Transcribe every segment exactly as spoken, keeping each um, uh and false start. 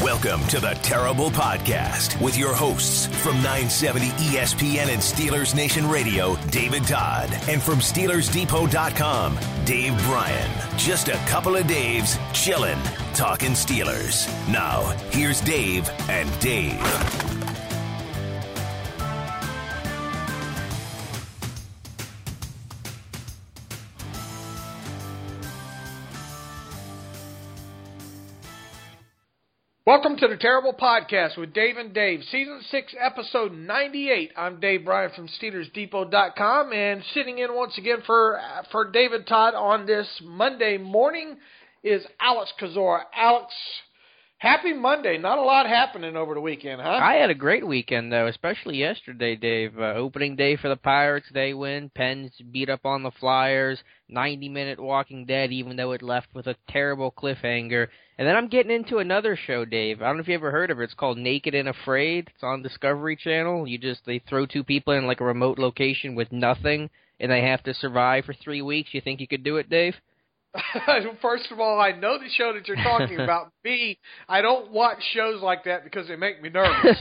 Welcome to the Terrible Podcast with your hosts from nine seventy E S P N and Steelers Nation Radio, David Todd, and from Steelers Depot dot com, Dave Bryan. Just a couple of Daves chillin', talking Steelers. Now, here's Dave and Dave. Welcome to the Terrible Podcast with Dave and Dave, Season six, Episode ninety-eight. I'm Dave Bryan from Steelers Depot dot com, and sitting in once again for for David Todd on this Monday morning is Alex Kozora. Alex, happy Monday. Not a lot happening over the weekend, huh? I had a great weekend, though, especially yesterday, Dave. Uh, opening day for the Pirates, they win. Pens beat up on the Flyers. ninety-minute Walking Dead, even though it left with a terrible cliffhanger. And then I'm getting into another show, Dave. I don't know if you ever heard of it. It's called Naked and Afraid. It's on Discovery Channel. You just, they throw two people in like a remote location with nothing, and they have to survive for three weeks. You think you could do it, Dave? First of all, I know the show that you're talking about. B, I don't watch shows like that because they make me nervous.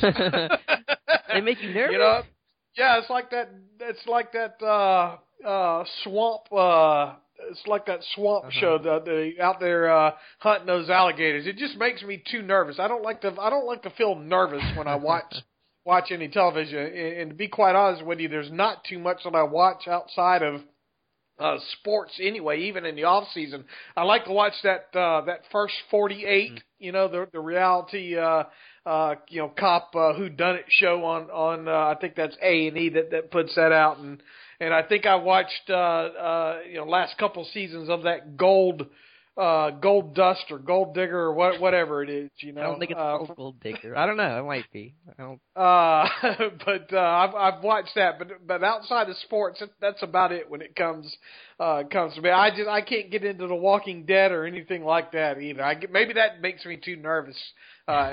They make you nervous? You know? Yeah, it's like that. It's like that uh, uh, swamp. Uh, it's like that swamp uh-huh. show. The, the out there uh, hunting those alligators. It just makes me too nervous. I don't like to. I don't like to feel nervous when I watch watch any television. And, and to be quite honest with you, there's not too much that I watch outside of Uh, sports anyway, even in the off season. I like to watch that uh, that first forty-eight, mm. you know, the the reality uh, uh, you know cop uh, whodunit show on on uh, I think that's A and E that, that puts that out, and and I think I watched uh, uh, you know last couple seasons of that Gold uh, Gold Dust or Gold Digger or what, whatever it is. You know, I don't think it's uh, called Gold Digger. I don't know. It might be. I don't. Uh, but uh, I've I've watched that, but but outside of sports, that's about it when it comes uh comes to me. I just I can't get into The Walking Dead or anything like that either. I get, maybe that makes me too nervous uh,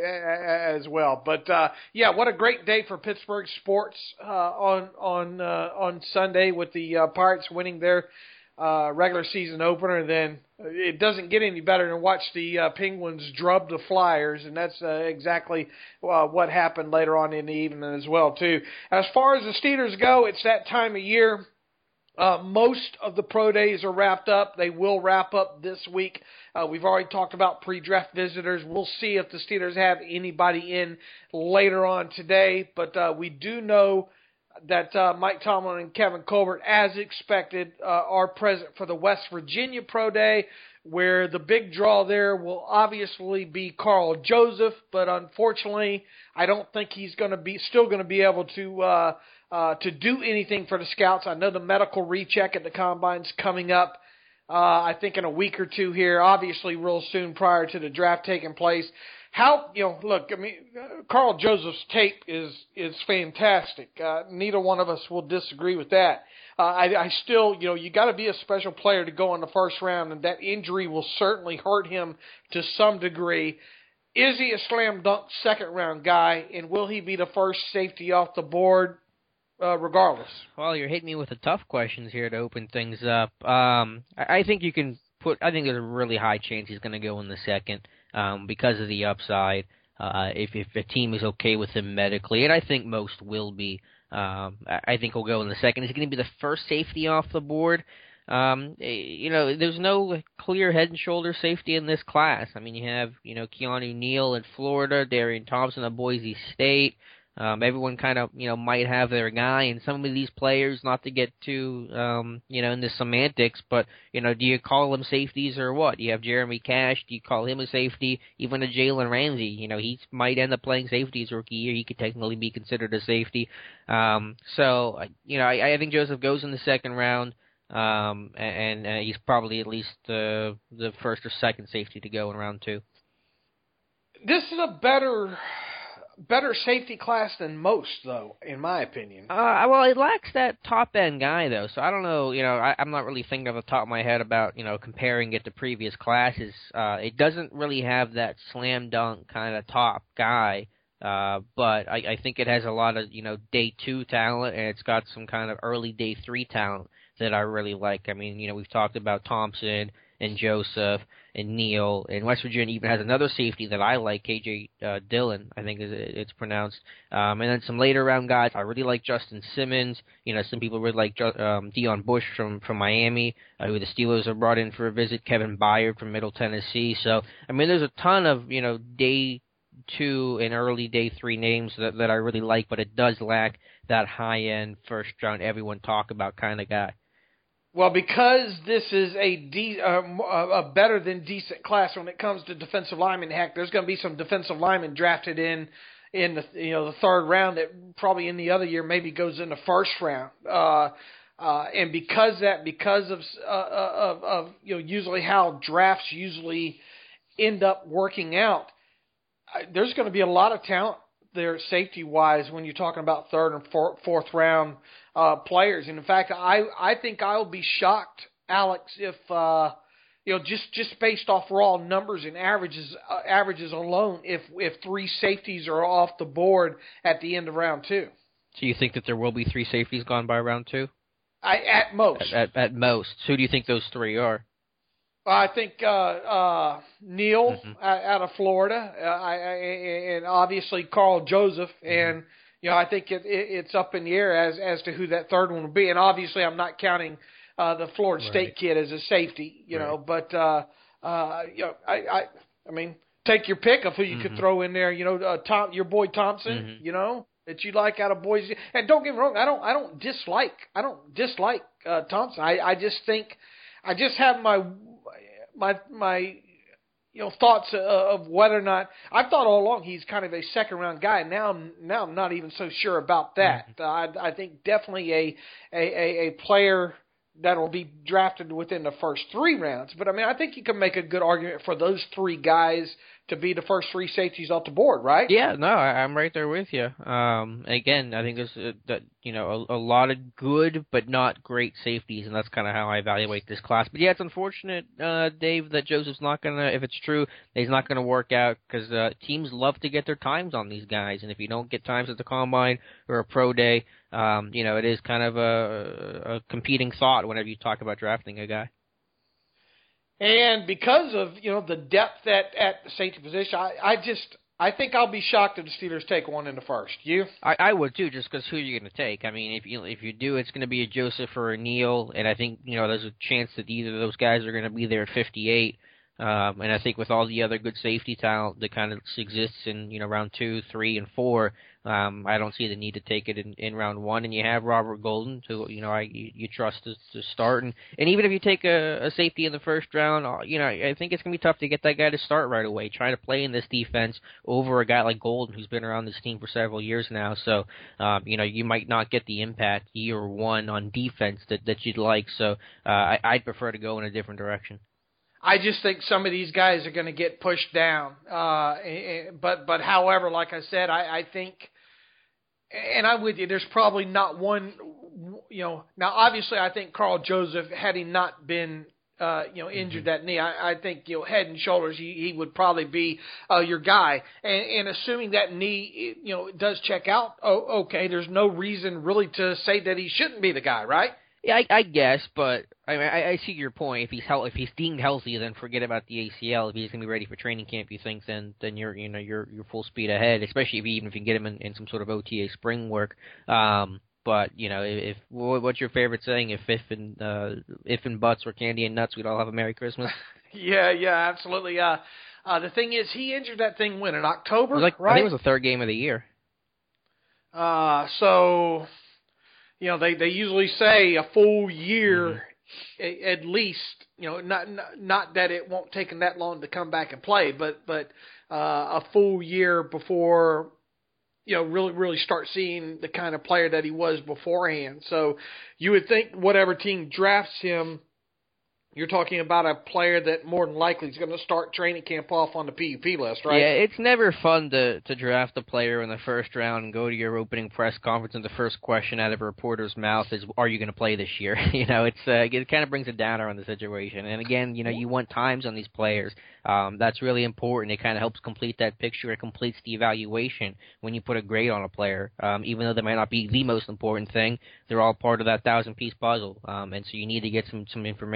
as well. But uh, yeah, what a great day for Pittsburgh sports uh, on on uh, on Sunday with the uh, Pirates winning their uh, regular season opener. Then it doesn't get any better than watch the uh, Penguins drub the Flyers, and that's uh, exactly uh, what happened later on in the evening as well, too. As far as the Steelers go, it's that time of year. Uh, most of the pro days are wrapped up. They will wrap up this week. Uh, we've already talked about pre-draft visitors. We'll see if the Steelers have anybody in later on today, but uh, we do know that uh, Mike Tomlin and Kevin Colbert, as expected, uh, are present for the West Virginia Pro Day, where the big draw there will obviously be Carl Joseph, but unfortunately, I don't think he's going to be still going to be able to uh, uh, to do anything for the Scouts. I know the medical recheck at the Combine's coming up, uh, I think in a week or two here, obviously real soon prior to the draft taking place. How, you know, look, I mean, uh, Carl Joseph's tape is is fantastic. Uh, neither one of us will disagree with that. Uh, I, I still, you know, you got to be a special player to go in the first round, and that injury will certainly hurt him to some degree. Is he a slam dunk second round guy, and will he be the first safety off the board uh, regardless? Well, you're hitting me with the tough questions here to open things up. Um, I, I think you can put, I think there's a really high chance he's going to go in the second. Um, because of the upside, uh, if if a team is okay with him medically, and I think most will be, um, I think he'll go in the second. He's going to be the first safety off the board. Um, you know, there's no clear head and shoulder safety in this class. I mean, you have, you know, Keanu Neal in Florida, Darian Thompson at Boise State. Um, everyone kind of, you know, might have their guy, and some of these players, not to get too, um, you know, into semantics, but, you know, do you call them safeties or what? You have Jeremy Cash, do you call him a safety? Even a Jalen Ramsey, you know, he might end up playing safety his rookie year. He could technically be considered a safety. Um, so, you know, I, I think Joseph goes in the second round, um, and, and he's probably at least uh, the first or second safety to go in round two. This is a better... better safety class than most, though, in my opinion. Uh, well, it lacks that top-end guy, though, so I don't know, you know, I, I'm not really thinking off the top of my head about, you know, comparing it to previous classes. Uh, it doesn't really have that slam-dunk kind of top guy, uh, but I, I think it has a lot of, you know, day two talent, and it's got some kind of early day three talent that I really like. I mean, you know, we've talked about Thompson and Joseph and Neal. And West Virginia even has another safety that I like, K J uh, Dillon, I think is it's pronounced. Um, and then some later round guys. I really like Justin Simmons. You know, some people really like um, Dion Bush from, from Miami, uh, who the Steelers have brought in for a visit, Kevin Byard from Middle Tennessee. So, I mean, there's a ton of, you know, day two and early day three names that, that I really like, but it does lack that high-end first round, everyone talk about kind of guy. Well, because this is a, de- uh, a better than decent class when it comes to defensive linemen, heck, there's going to be some defensive linemen drafted in in the you know the third round that probably in the other year maybe goes in the first round. Uh, uh, and because that because of, uh, of of you know usually how drafts usually end up working out, uh, there's going to be a lot of talent there safety wise when you're talking about third and four, fourth round uh, players. And in fact, I I think I will be shocked, Alex, if uh, you know just, just based off raw numbers and averages uh, averages alone, if if three safeties are off the board at the end of round two. So you think that there will be three safeties gone by round two? I at most. At, at, at most. So who do you think those three are? I think uh, uh, Neal mm-hmm. out of Florida, uh, I, I, and obviously Carl Joseph, and mm-hmm. you know I think it, it, it's up in the air as as to who that third one will be. And obviously, I'm not counting uh, the Florida right. State kid as a safety, you right. know. But uh, uh, you know, I, I, I mean, take your pick of who you mm-hmm. could throw in there. You know, uh, Tom, your boy Thompson, mm-hmm. you know, that you like out of Boise. And don't get me wrong, I don't, I don't dislike, I don't dislike uh, Thompson. I, I just think, I just have my. My my, you know, thoughts uh, of whether or not I've thought all along he's kind of a second round guy. Now I'm now I'm not even so sure about that. Mm-hmm. Uh, I I think definitely a, a a player that will be drafted within the first three rounds. But I mean, I think you can make a good argument for those three guys to be the first three safeties off the board, right? Yeah, no, I, I'm right there with you. Um, again, I think there's a, that you know a, a lot of good but not great safeties, and that's kind of how I evaluate this class. But yeah, it's unfortunate, uh, Dave, that Joseph's not gonna. If it's true, he's not gonna work out because uh, teams love to get their times on these guys, and if you don't get times at the combine or a pro day, um, you know it is kind of a, a competing thought whenever you talk about drafting a guy. And because of, you know, the depth at, at the safety position, I, I just I think I'll be shocked if the Steelers take one in the first. You? I, I would too, just because who are you going to take? I mean, if you if you do, it's going to be a Joseph or a Neal, and I think you know there's a chance that either of those guys are going to be there at fifty-eight. Um, and I think with all the other good safety talent that kind of exists in you know round two, three, and four, um, I don't see the need to take it in, in round one. And you have Robert Golden, who you know I you, you trust to, to start. And, and even if you take a, a safety in the first round, you know I think it's gonna be tough to get that guy to start right away. Trying to play in this defense over a guy like Golden, who's been around this team for several years now. So um, you know you might not get the impact year one on defense that, that you'd like. So uh, I, I'd prefer to go in a different direction. I just think some of these guys are going to get pushed down. Uh, but, but however, like I said, I, I think, and I'm with you, there's probably not one, you know, now obviously I think Carl Joseph, had he not been, uh, you know, injured mm-hmm. that knee, I, I think, you know, head and shoulders, he, he would probably be uh, your guy. And, and assuming that knee, you know, does check out, oh, okay, there's no reason really to say that he shouldn't be the guy, right? Yeah, I, I guess, but I mean, I, I see your point. If he's hel- if he's deemed healthy, then forget about the A C L. If he's gonna be ready for training camp, you think then then you're you know you're you're full speed ahead. Especially if you, even if you can get him in, in some sort of O T A spring work. Um, but you know, if, if what's your favorite saying? If if and uh, if and buts were candy and nuts, we'd all have a Merry Christmas. yeah, yeah, absolutely. Uh, uh, the thing is, he injured that thing when in October, it was like, right? I think it was the third game of the year. Uh, so. You know, they, they usually say a full year mm-hmm. at least. You know, not, not not that it won't take him that long to come back and play, but but uh, a full year before you know really really start seeing the kind of player that he was beforehand. So you would think whatever team drafts him, you're talking about a player that more than likely is going to start training camp off on the P U P list, right? Yeah, it's never fun to, to draft a player in the first round and go to your opening press conference and the first question out of a reporter's mouth is, are you going to play this year? you know, it's uh, it kind of brings a downer on the situation. And again, you know, you want times on these players. Um, that's really important. It kind of helps complete that picture. It completes the evaluation when you put a grade on a player. Um, even though they might not be the most important thing, they're all part of that thousand-piece puzzle. Um, and so you need to get some, some information and some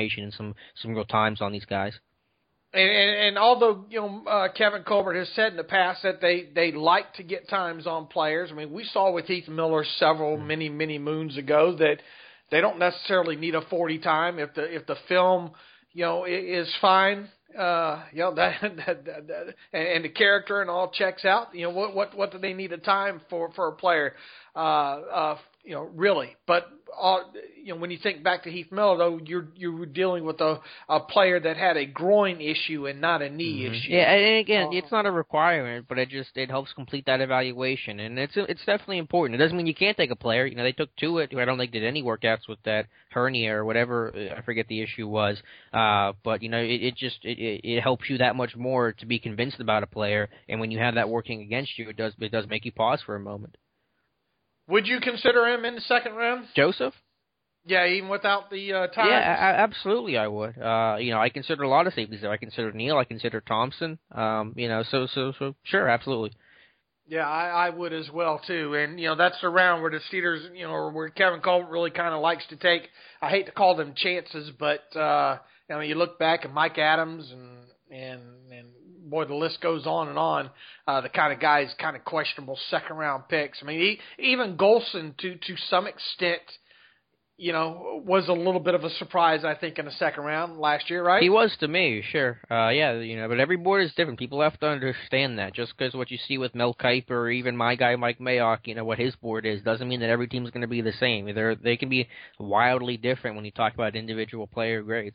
some some real times on these guys. And, and, and although you know uh, Kevin Colbert has said in the past that they, they like to get times on players, I mean we saw with Heath Miller several mm-hmm. many many moons ago that they don't necessarily need a forty time if the if the film you know is fine, uh, you know that, that, that, that and, and the character and all checks out. You know what what what do they need a time for for a player? Uh, uh, you know really, but. All, you know, when you think back to Heath Miller, though, you're you're dealing with a, a player that had a groin issue and not a knee mm-hmm. issue. Yeah, and again, uh, it's not a requirement, but it just it helps complete that evaluation, and it's it's definitely important. It doesn't mean you can't take a player. You know, they took Tuitt, who I don't think did any workouts with that hernia or whatever. I forget the issue was, uh, but you know, it, it just it, it helps you that much more to be convinced about a player, and when you have that working against you, it does it does make you pause for a moment. Would you consider him in the second round? Joseph? Yeah, even without the uh, times? Yeah, I, absolutely I would. Uh, you know, I consider a lot of safeties there. I consider Neal. I consider Thompson. Um, you know, so, so, so sure, absolutely. Yeah, I, I would as well, too. And, you know, that's the round where the Steelers, you know, or where Kevin Colbert really kind of likes to take, I hate to call them chances, but, uh, you know, you look back at Mike Adams and, and, and boy, the list goes on and on, uh, the kind of guys, kind of questionable second-round picks. I mean, he, even Golson, to, to some extent, you know, was a little bit of a surprise, I think, in the second round last year, right? He was to me, sure. Uh, yeah, you know, but every board is different. People have to understand that. Just because what you see with Mel Kiper or even my guy Mike Mayock, you know, what his board is, doesn't mean that every team's going to be the same. They're, they can be wildly different when you talk about individual player grades.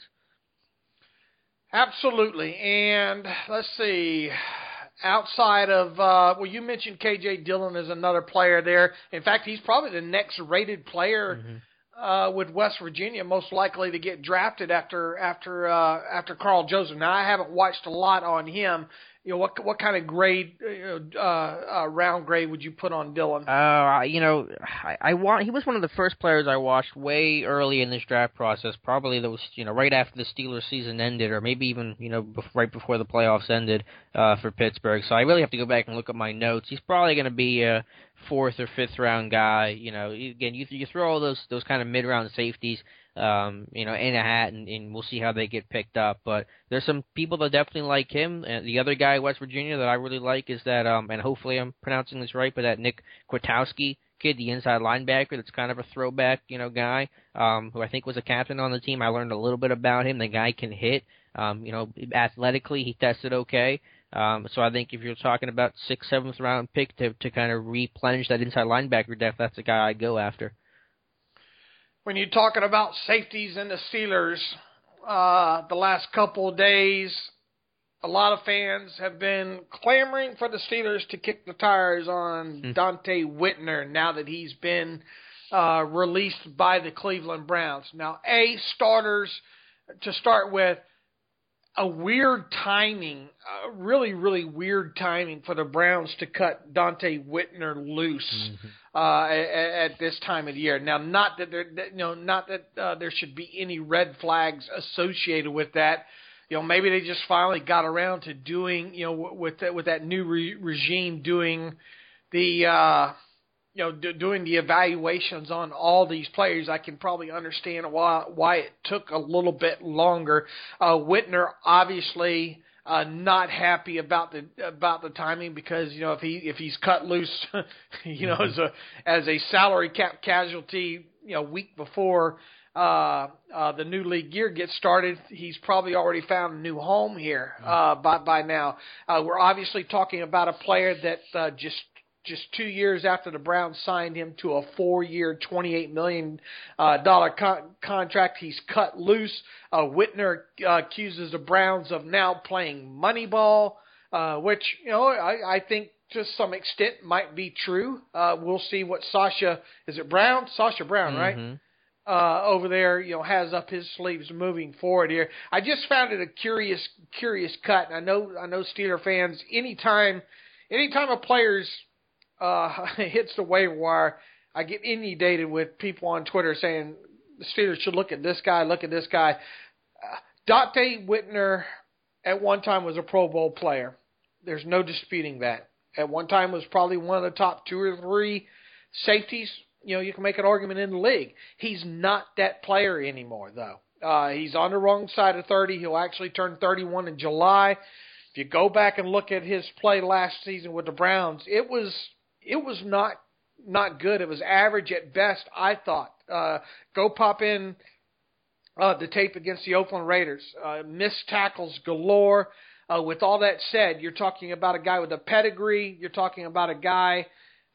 Absolutely. And let's see, outside of, uh, well, you mentioned K J Dillon as another player there. In fact, he's probably the next rated player mm-hmm. Uh, with West Virginia, most likely to get drafted after after uh, after Carl Joseph. Now, I haven't watched a lot on him. You know, what what kind of grade, uh, uh, round grade would you put on Dillon? Uh, you know, I, I want he was one of the first players I watched way early in this draft process. Probably that was you know right after the Steelers season ended, or maybe even you know bef- right before the playoffs ended uh, for Pittsburgh. So I really have to go back and look at my notes. He's probably going to be a fourth or fifth round guy. You know, again, you you throw all those those kind of mid round safeties. Um, you know, in a hat, and, and we'll see how they get picked up. But there's some people that definitely like him. And the other guy, West Virginia, that I really like is that, um, and hopefully I'm pronouncing this right, but that Nick Kwiatkowski kid, the inside linebacker, that's kind of a throwback, you know, guy, um, who I think was a captain on the team. I learned a little bit about him. The guy can hit. Um, you know, athletically, he tested okay. Um, so I think if you're talking about sixth, seventh round pick to to kind of replenish that inside linebacker depth, that's the guy I'd go after. When you're talking about safeties and the Steelers, uh, the last couple of days, a lot of fans have been clamoring for the Steelers to kick the tires on mm. Donte Whitner now that he's been uh, released by the Cleveland Browns. Now, A, starters, to start with, a weird timing, uh, really, really weird timing for the Browns to cut Donte Whitner loose mm-hmm. uh, at, at this time of the year. Now, not that there, that, you know, not that uh, there should be any red flags associated with that. You know, maybe they just finally got around to doing, you know, with that, with that new re- regime doing the. Uh, You know, do, doing the evaluations on all these players, I can probably understand why why it took a little bit longer. Uh, Whitner obviously uh, not happy about the about the timing because you know if he if he's cut loose, you know, as a as a salary cap casualty, you know, week before uh, uh, the new league year gets started, he's probably already found a new home here uh, by by now. Uh, we're obviously talking about a player that uh, just. Just two years after the Browns signed him to a four-year, twenty-eight million dollars uh, con- contract, he's cut loose. Uh, Whitner uh, accuses the Browns of now playing Moneyball, uh, which, you know, I, I think to some extent might be true. Uh, we'll see what Sasha, is it Brown? Sasha Brown, right? Mm-hmm. Uh, over there, you know, has up his sleeves moving forward here. I just found it a curious, curious cut. And I know, I know Steeler fans, anytime, anytime a player's Uh, hits the waiver wire, I get inundated with people on Twitter saying the Steelers should look at this guy, look at this guy. Uh, Donte Whitner at one time was a Pro Bowl player. There's no disputing that. At one time was probably one of the top two or three safeties. You know, you can make an argument in the league. He's not that player anymore, though. Uh, he's on the wrong side of thirty. He'll actually turn thirty-one in July. If you go back and look at his play last season with the Browns, it was it was not not good. It was average at best, I thought. Uh, go pop in uh, the tape against the Oakland Raiders. Uh, missed tackles galore. Uh, with all that said, you're talking about a guy with a pedigree. You're talking about a guy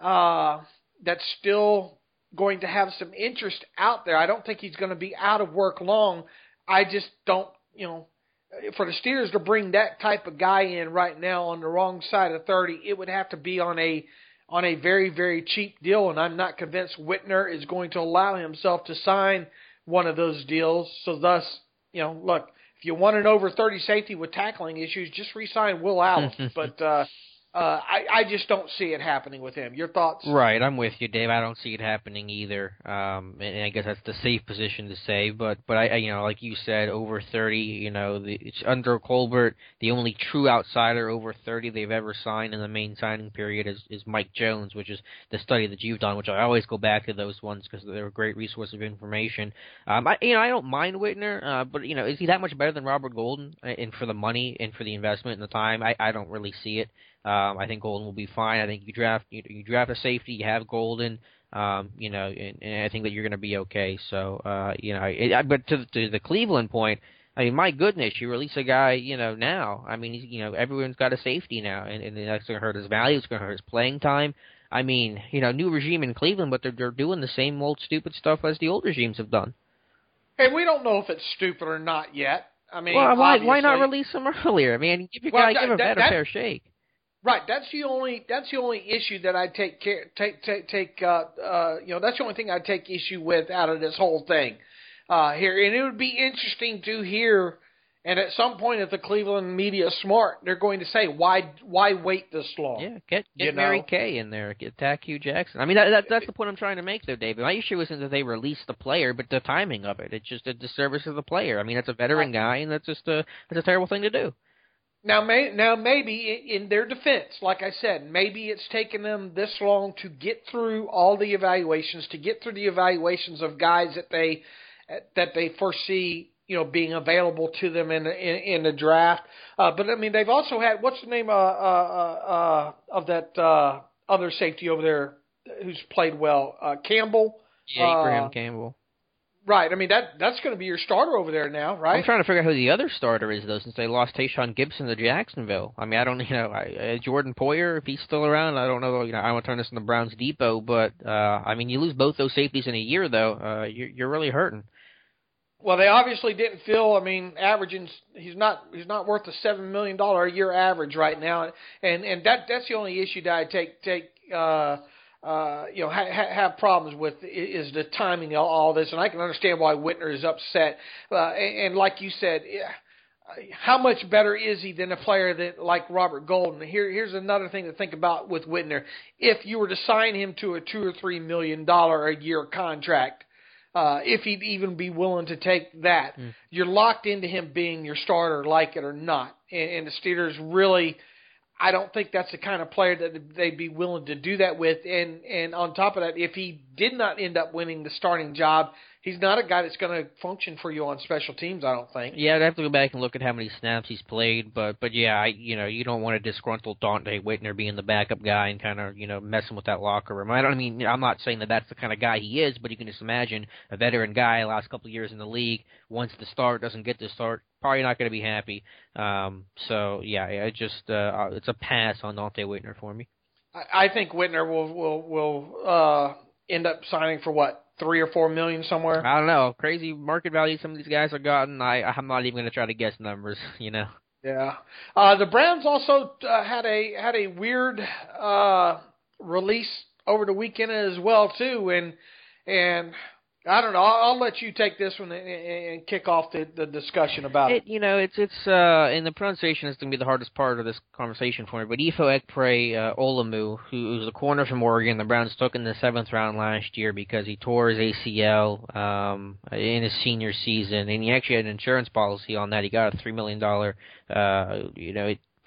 uh, that's still going to have some interest out there. I don't think he's going to be out of work long. I just don't, you know, for the Steelers to bring that type of guy in right now on the wrong side of thirty, it would have to be on a on a very, very cheap deal, and I'm not convinced Whitner is going to allow himself to sign one of those deals. So thus, you know, look, if you want an over thirty safety with tackling issues, just re-sign Will Allen. but uh, uh, I, I just don't see it happening with him. Your thoughts? Right, I'm with you, Dave. I don't see it happening either. Um, and, and I guess that's the safe position to say. But, but I, I, you know, like you said, over thirty. You know, the, it's under Colbert. The only true outsider over thirty they've ever signed in the main signing period is, is Mike Jones, which is the study that you've done. Which I always go back to those ones because they're a great resource of information. Um, I, you know, I don't mind Whitner, uh, but you know, is he that much better than Robert Golden? And for the money and for the investment and the time, I, I don't really see it. Um, I think Golden will be fine. I think you draft you, you draft a safety, you have Golden, um, you know, and, and I think that you're going to be okay. So, uh, you know, it, but to, to the Cleveland point, I mean, my goodness, you release a guy, you know, now. I mean, he's, you know, everyone's got a safety now, and, and that's going to hurt his value. It's going to hurt his playing time. I mean, you know, new regime in Cleveland, but they're they're doing the same old stupid stuff as the old regimes have done. And we don't know if it's stupid or not yet. I mean, well, why obviously. why not release him earlier? I mean, give your well, guy that, give a that, better that, fair shake. Right, that's the only that's the only issue that I take care take take take uh, uh, you know that's the only thing I take issue with out of this whole thing uh, here, and it would be interesting to hear. And at some point, if the Cleveland media is smart, they're going to say, "Why why wait this long?" Yeah, get get you Mary know? Kay in there, get Tack Hugh Jackson. I mean, that, that that's the point I'm trying to make, though, David. My issue isn't that they release the player, but the timing of it. It's just a disservice of the player. I mean, that's a veteran guy, and that's just a that's a terrible thing to do. Now, may, now maybe in their defense, like I said, maybe it's taken them this long to get through all the evaluations, to get through the evaluations of guys that they that they foresee, you know, being available to them in in, in the draft. Uh, but I mean, they've also had what's the name uh, uh, uh, of that uh, other safety over there who's played well, uh, Campbell. Yeah, Graham uh, Campbell. Right. I mean, that that's going to be your starter over there now, right? I'm trying to figure out who the other starter is, though, since they lost Tayshaun Gibson to Jacksonville. I mean, I don't, you know, I, uh, Jordan Poyer, if he's still around, I don't know. You know, I want to turn this into Browns Depot, but uh, I mean, you lose both those safeties in a year, though. Uh, you're, you're really hurting. Well, they obviously didn't feel. I mean, averaging he's not he's not worth a seven million dollar a year average right now, and and that that's the only issue that I take take. Uh, Uh, you know, ha- ha- have problems with is the timing of all this, and I can understand why Whitner is upset. Uh, and, and like you said, how much better is he than a player that like Robert Golden? Here, here's another thing to think about with Whitner. If you were to sign him to a two or three million dollar a year contract, uh, if he'd even be willing to take that, mm. you're locked into him being your starter, like it or not. And, and the Steelers really. I don't think that's the kind of player that they'd be willing to do that with. And, and on top of that, if he did not end up winning the starting job, he's not a guy that's going to function for you on special teams, I don't think. Yeah, I'd have to go back and look at how many snaps he's played. But, but yeah, I, you know, you don't want a disgruntled Dante Whitner being the backup guy and kind of, you know, messing with that locker room. I don't I mean, I'm not saying that that's the kind of guy he is, but you can just imagine a veteran guy last couple of years in the league, once the start, doesn't get the start, probably not going to be happy. Um, so, yeah, I just uh, it's a pass on Dante Whitner for me. I, I think Whitner will will will uh, end up signing for what, three or four million somewhere. I don't know. Crazy market value some of these guys have gotten. I I'm not even going to try to guess numbers. You know. Yeah. Uh, the Browns also uh, had a had a weird uh, release over the weekend as well too, and and. I don't know. I'll, I'll let you take this one and, and kick off the, the discussion about it. it. You know, it's it's uh, and the pronunciation is going to be the hardest part of this conversation for me. But Ifo Ekpre uh, Olamu, who's a corner from Oregon, the Browns took in the seventh round last year because he tore his A C L um, in his senior season, and he actually had an insurance policy on that. He got a three million dollar, uh, you know,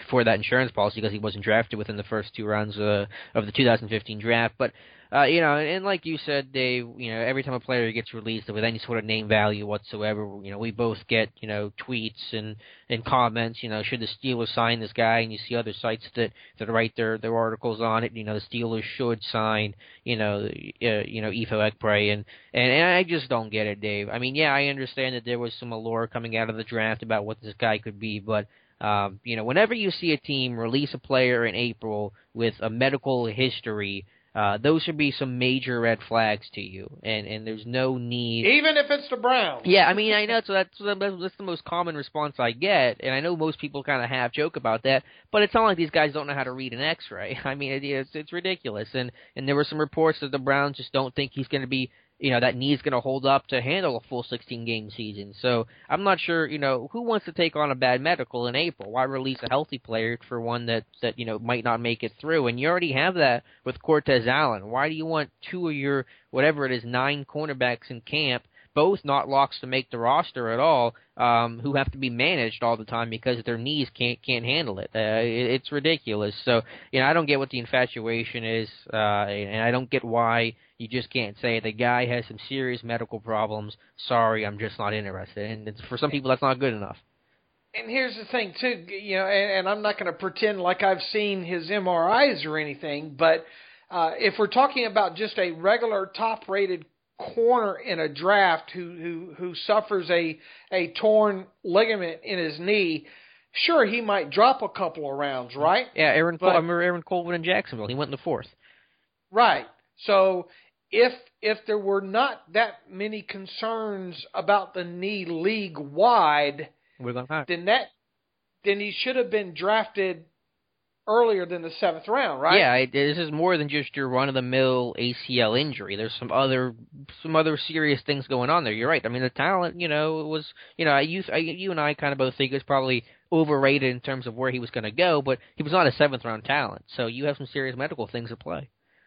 for that insurance policy because he wasn't drafted within the first two rounds uh, of the two thousand fifteen draft. But, uh, you know, and like you said, Dave, you know, every time a player gets released with any sort of name value whatsoever, you know, we both get, you know, tweets and, and comments, you know, should the Steelers sign this guy? And you see other sites that, that write their, their articles on it. You know, the Steelers should sign, you know, uh, you know, Ifo Ekpre. And, and, and I just don't get it, Dave. I mean, yeah, I understand that there was some allure coming out of the draft about what this guy could be, but Um, you know, whenever you see a team release a player in April with a medical history, uh, those should be some major red flags to you, and, and there's no need. Even if it's the Browns. Yeah, I mean, I know, so that's, that's the most common response I get, and I know most people kind of half joke about that, but it's not like these guys don't know how to read an X-ray. I mean, it, it's, it's ridiculous, and, and there were some reports that the Browns just don't think he's going to be, you know, that knee's going to hold up to handle a full sixteen-game season. So I'm not sure, you know, who wants to take on a bad medical in April? Why release a healthy player for one that, that you know, might not make it through? And you already have that with Cortez Allen. Why do you want two of your, whatever it is, nine cornerbacks in camp, both not locks to make the roster at all, um, who have to be managed all the time because their knees can't can't handle it. Uh, it it's ridiculous. So, you know, I don't get what the infatuation is, uh, and I don't get why you just can't say the guy has some serious medical problems. Sorry, I'm just not interested. And it's, for some people, that's not good enough. And here's the thing, too, you know, and, and I'm not going to pretend like I've seen his M R Is or anything, but uh, if we're talking about just a regular top-rated corner in a draft who who, who suffers a, a torn ligament in his knee, sure, he might drop a couple of rounds, right? Yeah, Aaron, but, Col- I remember Aaron Colvin in Jacksonville. He went in the fourth. Right. So if if there were not that many concerns about the knee league-wide, then that then he should have been drafted earlier than the seventh round, right? Yeah, it, this is more than just your run-of-the-mill A C L injury. There's some other some other serious things going on there. You're right. I mean, the talent, you know, was, you know, I, you, I, you and I kind of both think it was probably overrated in terms of where he was going to go, but he was not a seventh-round talent. So you have some serious medical things at play.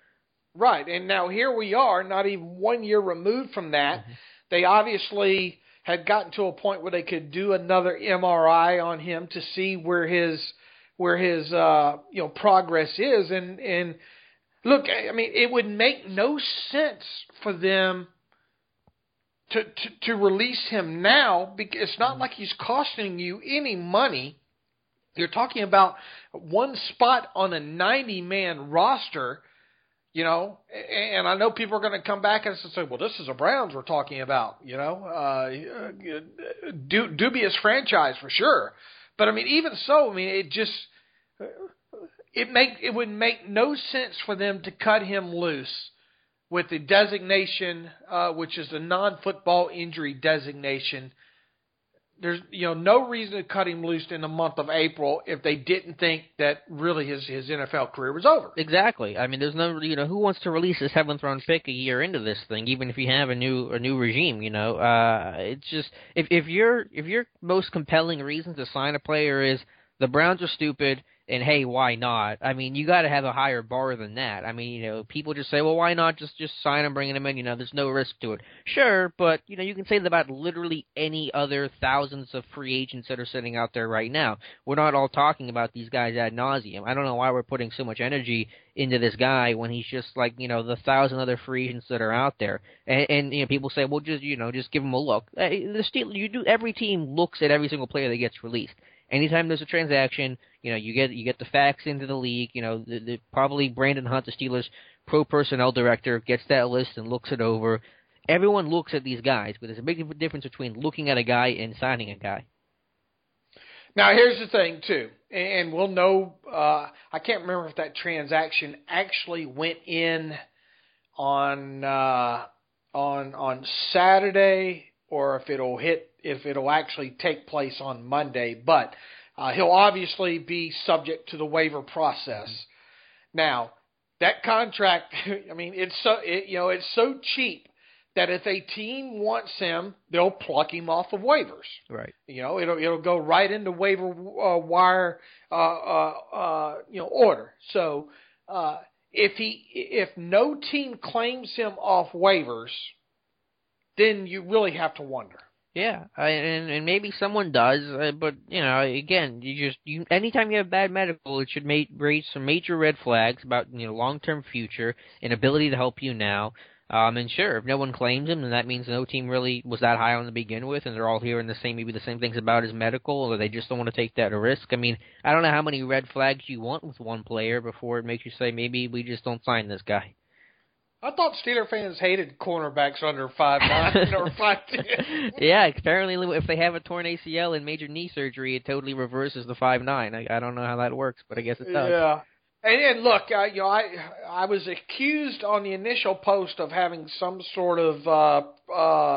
Right, and now here we are, not even one year removed from that. Mm-hmm. They obviously had gotten to a point where they could do another M R I on him to see where his where his uh, you know progress is. And and look, I mean, it would make no sense for them to to, to release him now, because it's not like he's costing you any money. You're talking about one spot on a ninety-man roster. You know, and I know people are going to come back and say, well, this is the Browns we're talking about, you know, uh, du- dubious franchise for sure. But, I mean, even so, I mean, it just, it make it would make no sense for them to cut him loose with the designation, uh, which is the non-football injury designation. There's, you know, no reason to cut him loose in the month of April if they didn't think that really his, his N F L career was over. Exactly. I mean, there's no, you know, who wants to release a seventh round pick a year into this thing, even if you have a new a new regime, you know? Uh, it's just, if if your if your most compelling reason to sign a player is the Browns are stupid and hey, why not? I mean, you got to have a higher bar than that. I mean, you know, people just say, well, why not just just sign him, bringing him in? You know, there's no risk to it. Sure, but you know, you can say that about literally any other thousands of free agents that are sitting out there right now. We're not all talking about these guys ad nauseum. I don't know why we're putting so much energy into this guy when he's just like, you know, the thousand other free agents that are out there. And, and you know, people say, well, just you know, just give him a look. Uh, the Steel, you do. Every team looks at every single player that gets released. Anytime there's a transaction, you know, you get you get the facts into the league. You know, the, the, probably Brandon Hunt, the Steelers' pro personnel director, gets that list and looks it over. Everyone looks at these guys, but there's a big difference between looking at a guy and signing a guy. Now, here's the thing, too, and we'll know, uh, I can't remember if that transaction actually went in on uh, on on Saturday or if it'll hit if it'll actually take place on Monday, but uh, he'll obviously be subject to the waiver process. Now, that contract, I mean, it's so it, you know it's so cheap that if a team wants him, they'll pluck him off of waivers. Right. You know, it'll it'll go right into waiver uh, wire uh, uh, uh, you know order. So uh, if he if no team claims him off waivers, then you really have to wonder. Yeah, I, and and maybe someone does, uh, but you know, again, you just you anytime you have bad medical, it should make, raise some major red flags about you know long-term future and ability to help you now. Um, and sure, if no one claims him, then that means no team really was that high on to begin with, and they're all hearing the same maybe the same things about his medical, or they just don't want to take that risk. I mean, I don't know how many red flags you want with one player before it makes you say maybe we just don't sign this guy. I thought Steeler fans hated cornerbacks under five nine or five ten. Yeah, apparently if they have a torn A C L and major knee surgery, it totally reverses the five nine. I, I don't know how that works, but I guess it does. Yeah. And, and look, uh, you know, I I was accused on the initial post of having some sort of uh, uh,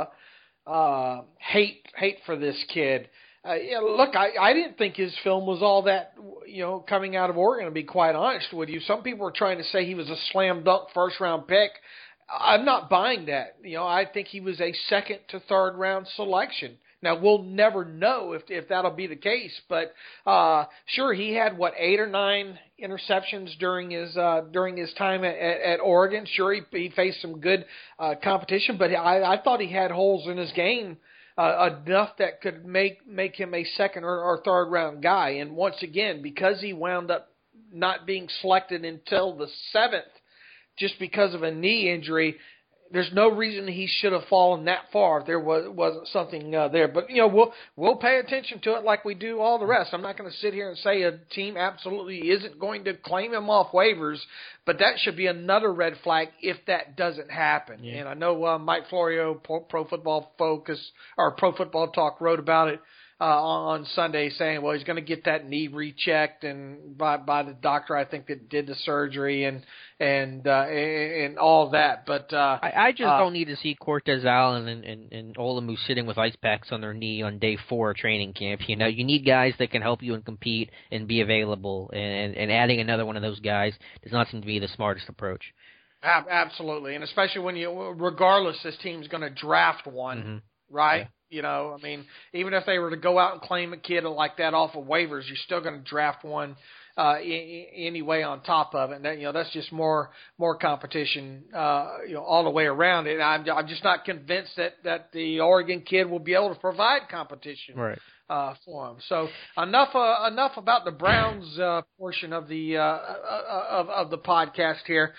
uh, hate hate for this kid. Uh, yeah, look, I, I didn't think his film was all that, you know, coming out of Oregon, to be quite honest with you. Some people were trying to say he was a slam dunk first round pick. I'm not buying that. You know, I think he was a second to third round selection. Now, we'll never know if if that'll be the case, but uh, sure, he had, what, eight or nine interceptions during his uh, during his time at, at, at Oregon. Sure, he, he faced some good uh, competition, but I, I thought he had holes in his game Uh, enough that could make make him a second or, or third round guy. And once again, because he wound up not being selected until the seventh, just because of a knee injury, there's no reason he should have fallen that far if there was, wasn't something uh, there. But, you know, we'll we'll pay attention to it like we do all the rest. I'm not going to sit here and say a team absolutely isn't going to claim him off waivers, but that should be another red flag if that doesn't happen. Yeah. And I know uh, Mike Florio, Pro, Pro Football Focus, or Pro Football Talk, wrote about it uh, on Sunday, saying, well, he's going to get that knee rechecked and by by the doctor, I think, that did the surgery and and uh, and all that. But uh, I, I just uh, don't need to see Cortez Allen and, and, and Olamu sitting with ice packs on their knee on day four of training camp. You know, you need guys that can help you and compete and be available, and, and adding another one of those guys does not seem to be the smartest approach. Absolutely, and especially when you, regardless, this team's going to draft one, mm-hmm. right? Yeah. You know, I mean, even if they were to go out and claim a kid like that off of waivers, you're still going to draft one uh, anyway on top of it. And that, you know, that's just more more competition, uh, you know, all the way around. And I'm I'm just not convinced that, that the Oregon kid will be able to provide competition right. uh, for him. So enough uh, enough about the Browns uh, portion of the uh, of of the podcast here.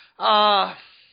Uh,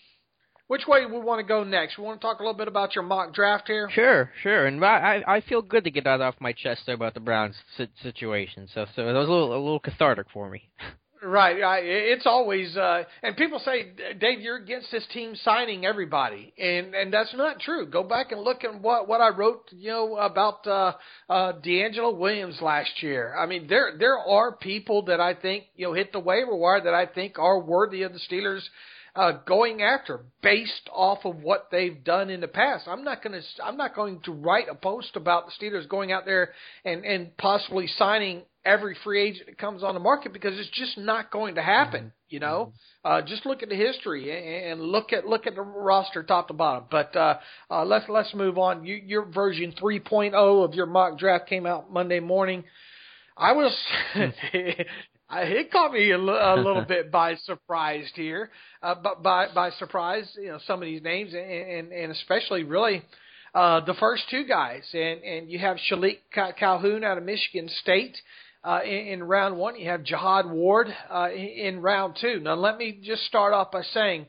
Which way we want to go next? We want to talk a little bit about your mock draft here? Sure, sure. And I I feel good to get that off my chest about the Browns situation. So so it was a little a little cathartic for me. Right, right. It's always uh, and people say, Dave, you're against this team signing everybody, and and that's not true. Go back and look at what what I wrote, you know, about uh, uh, DeAngelo Williams last year. I mean, there there are people that I think, you know, hit the waiver wire that I think are worthy of the Steelers Uh, going after based off of what they've done in the past. I'm not going to I'm not going to write a post about the Steelers going out there and, and possibly signing every free agent that comes on the market, because it's just not going to happen. You know, uh, just look at the history and, and look at look at the roster top to bottom. But uh, uh, let's let's move on. You, your version three point oh of your mock draft came out Monday morning. I was. It caught me a, a little bit by surprise here, uh, but by by surprise, you know, some of these names, and and, and especially really uh, the first two guys, and and you have Shalik Calhoun out of Michigan State uh, in, in round one. You have Jihad Ward uh, in, in round two. Now let me just start off by saying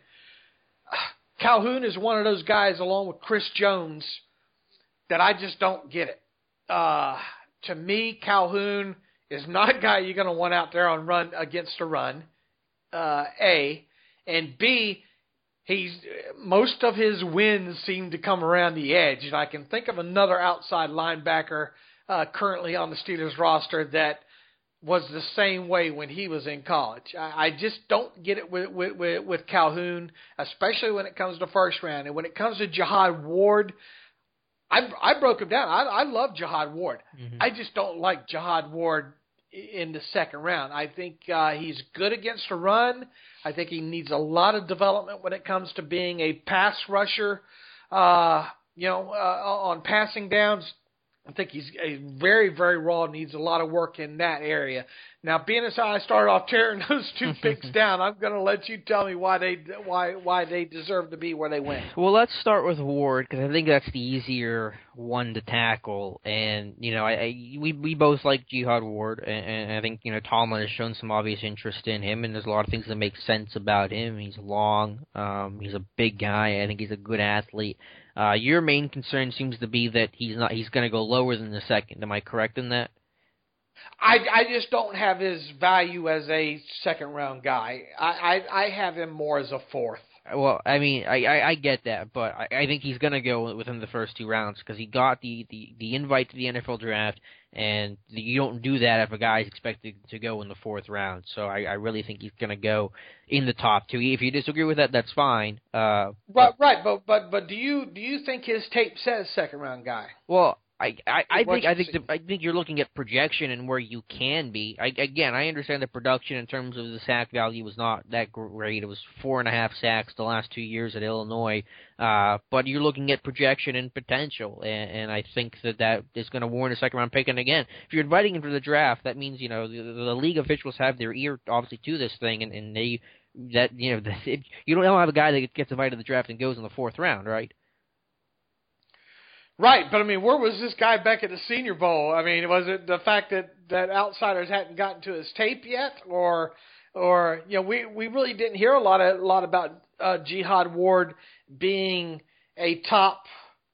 Calhoun is one of those guys, along with Chris Jones, that I just don't get it. Uh, to me, Calhoun is not a guy you're going to want out there on run against a run, uh, A. And B, he's most of his wins seem to come around the edge. And I can think of another outside linebacker uh, currently on the Steelers roster that was the same way when he was in college. I, I just don't get it with, with, with, with Calhoun, especially when it comes to first round. And when it comes to Jihad Ward, I, I broke him down. I, I love Jihad Ward. Mm-hmm. I just don't like Jihad Ward in the second round. I think uh, he's good against a run. I think he needs a lot of development when it comes to being a pass rusher, uh, you know, uh, on passing downs. I think he's a very, very raw, needs a lot of work in that area. Now, being as how I started off tearing those two picks down, I'm going to let you tell me why they why why they deserve to be where they went. Well, let's start with Ward because I think that's the easier one to tackle. And you know, I, I we we both like Jihad Ward, and, and I think you know Tomlin has shown some obvious interest in him, and there's a lot of things that make sense about him. He's long, um, he's a big guy. I think he's a good athlete. Uh, your main concern seems to be that he's not he's going to go lower than the second. Am I correct in that? I, I just don't have his value as a second-round guy. I, I, I have him more as a fourth. Well, I mean, I, I, I get that, but I, I think he's going to go within the first two rounds because he got the, the, the invite to the N F L draft, and you don't do that if a guy's expected to go in the fourth round. So I, I really think he's going to go in the top two. If you disagree with that, that's fine. Uh, right, right, but but but do you do you think his tape says second-round guy? Well, I, I, I think I think the, I think you're looking at projection and where you can be. I, again, I understand the production in terms of the sack value was not that great. It was four and a half sacks the last two years at Illinois. Uh, but you're looking at projection and potential, and, and I think that that is going to warrant a second round pick. And again, if you're inviting him for the draft, that means you know the, the league officials have their ear obviously to this thing, and, and they that you know the, it, you don't have a guy that gets invited to the draft and goes in the fourth round, right? Right, but I mean, where was this guy back at the Senior Bowl? I mean, was it the fact that, that outsiders hadn't gotten to his tape yet, or, or you know, we, we really didn't hear a lot of a lot about uh, Jihad Ward being a top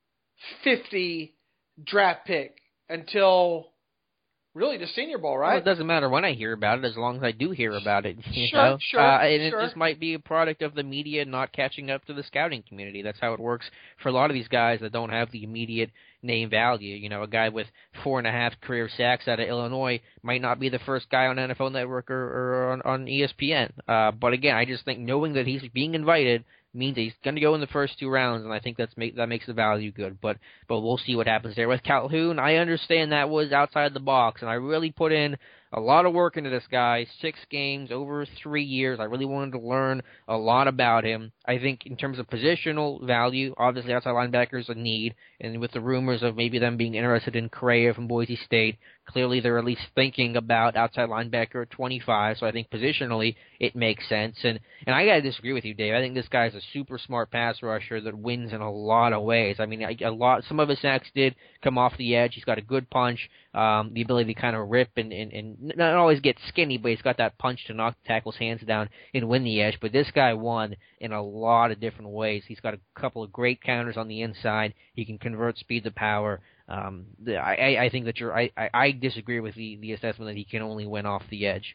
fifty draft pick until really the Senior Bowl, right? Well, it doesn't matter when I hear about it, as long as I do hear about it. You sure, know? sure, uh, and sure. it just might be a product of the media not catching up to the scouting community. That's how it works for a lot of these guys that don't have the immediate name value. You know, a guy with four and a half career sacks out of Illinois might not be the first guy on N F L Network or, or on, on E S P N. Uh, but again, I just think knowing that he's being invited means that he's going to go in the first two rounds, and I think that's make, that makes the value good. But but we'll see what happens there. With Calhoun, I understand that was outside the box, and I really put in a lot of work into this guy, six games, over three years. I really wanted to learn a lot about him. I think in terms of positional value, obviously outside linebacker is a need, and with the rumors of maybe them being interested in Correa from Boise State, clearly they're at least thinking about outside linebacker at twenty-five, so I think positionally it makes sense. And, and I got to disagree with you, Dave. I think this guy's a super smart pass rusher that wins in a lot of ways. I mean, a lot. Some of his sacks did come off the edge. He's got a good punch, um, the ability to kind of rip and, and, and not always get skinny, but he's got that punch to knock the tackle's hands down and win the edge. But this guy won in a lot of different ways. He's got a couple of great counters on the inside. He can convert speed to power. Um, the, I, I think that you're. I, I, I disagree with the, the assessment that he can only win off the edge.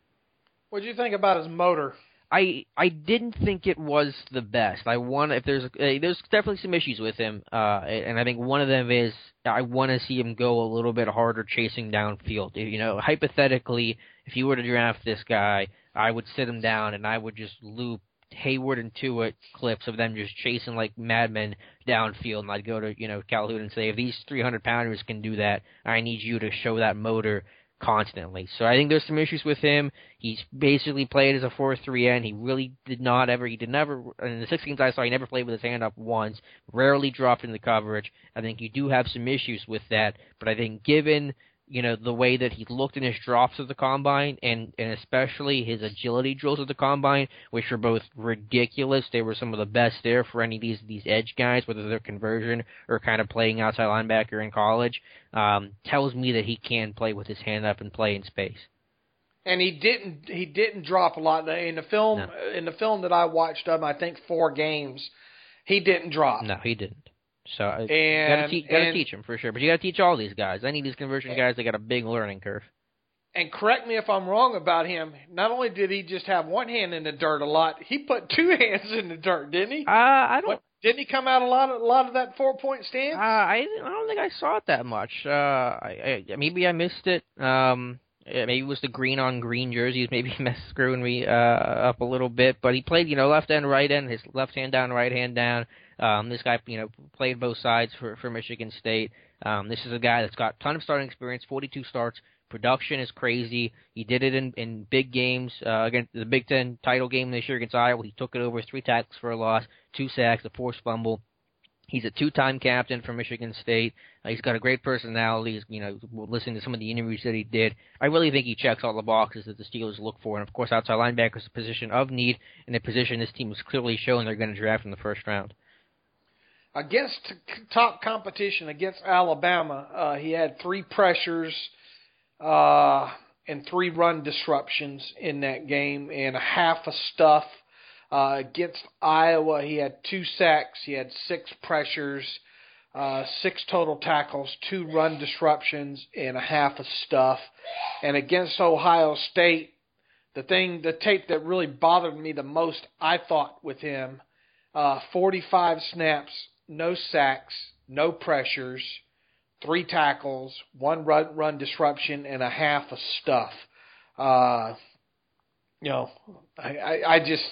What do you think about his motor? I I didn't think it was the best. I want if there's uh, there's definitely some issues with him, uh, and I think one of them is I want to see him go a little bit harder chasing downfield. You know, hypothetically, if you were to draft this guy, I would sit him down and I would just loop Hayward and Tuitt clips of them just chasing like madmen downfield, and I'd go to you know Calhoun and say, if these three hundred pounders can do that, I need you to show that motor constantly. So I think there's some issues with him. He's basically played as a four three end. He really did not ever, he did never, in the six games I saw, he never played with his hand up once, rarely dropped into coverage. I think you do have some issues with that, but I think given, you know, the way that he looked in his drops at the combine, and, and especially his agility drills at the combine, which were both ridiculous. They were some of the best there for any of these, these edge guys, whether they're conversion or kind of playing outside linebacker in college, um, tells me that he can play with his hand up and play in space. And he didn't he didn't drop a lot in the film. No. In the film that I watched of him, I think four games, he didn't drop. No, he didn't. So and, you gotta, te- gotta teach them for sure, but you gotta teach all these guys. I need these conversion guys. They got a big learning curve. And correct me if I'm wrong about him. Not only did he just have one hand in the dirt a lot, he put two hands in the dirt, didn't he? Uh, I don't. What, didn't he come out a lot of a lot of that four point stance? Uh, I I don't think I saw it that much. Uh, I, I maybe I missed it. Um, maybe it was the green on green jerseys. Maybe messed screwing me uh up a little bit. But he played, you know, left end, right end, his left hand down, right hand down. Um, this guy, you know, played both sides for, for Michigan State. Um, this is a guy that's got a ton of starting experience, forty-two starts. Production is crazy. He did it in, in big games. Uh, against the Big Ten title game this year against Iowa, he took it over, three tackles for a loss, two sacks, a forced fumble. He's a two-time captain for Michigan State. Uh, he's got a great personality. He's, you know, listening to some of the interviews that he did, I really think he checks all the boxes that the Steelers look for. And, of course, outside linebacker is a position of need and a position this team has clearly shown they're going to draft in the first round. Against top competition, against Alabama, uh, he had three pressures uh, and three run disruptions in that game and a half a stuff. Uh, against Iowa, he had two sacks, he had six pressures, uh, six total tackles, two run disruptions, and a half a stuff. And against Ohio State, the thing, the tape that really bothered me the most, I thought, with him, uh, forty-five snaps, no sacks, no pressures, three tackles, one run, run disruption, and a half a stuff. Uh, you know, I, I, I just...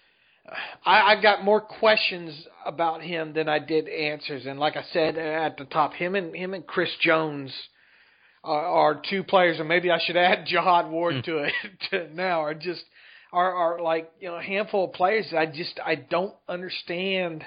I, I got more questions about him than I did answers, and like I said at the top, him and him and Chris Jones are, are two players, and maybe I should add Jihad Ward mm. to it to now. Are just are are like you know a handful of players that I just I don't understand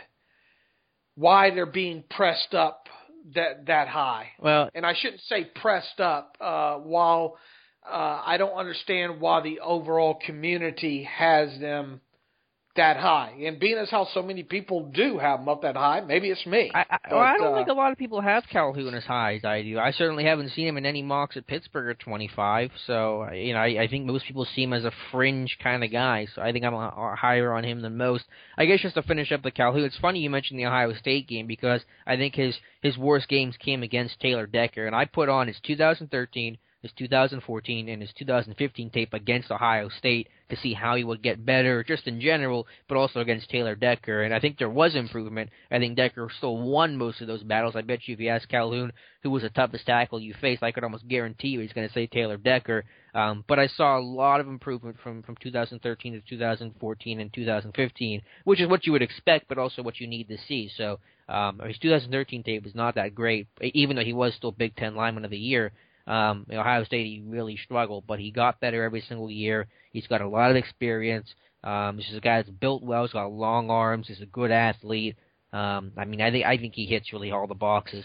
why they're being pressed up that that high. Well, and I shouldn't say pressed up. Uh, while uh, I don't understand why the overall community has them that high, and being as how so many people do have them up that high, maybe it's me. I, I, but, well, I don't uh, think a lot of people have Calhoun as high as I do. I certainly haven't seen him in any mocks at Pittsburgh at twenty-five. So you know, I, I think most people see him as a fringe kind of guy. So I think I'm a, a higher on him than most. I guess just to finish up the Calhoun, it's funny you mentioned the Ohio State game because I think his his worst games came against Taylor Decker, and I put on his two thousand thirteen, his two thousand fourteen, and his two thousand fifteen tape against Ohio State to see how he would get better, just in general, but also against Taylor Decker. And I think there was improvement. I think Decker still won most of those battles. I bet you if you ask Calhoun who was the toughest tackle you faced, I could almost guarantee you he's going to say Taylor Decker. Um, but I saw a lot of improvement from, from two thousand thirteen to two thousand fourteen and two thousand fifteen, which is what you would expect, but also what you need to see. So um, his two thousand thirteen tape is not that great, even though he was still Big Ten Lineman of the Year. Um, Ohio State, he really struggled, but he got better every single year. He's got a lot of experience. Um, this is a guy that's built well. He's got long arms. He's a good athlete. Um, I mean, I think I think he hits really all the boxes.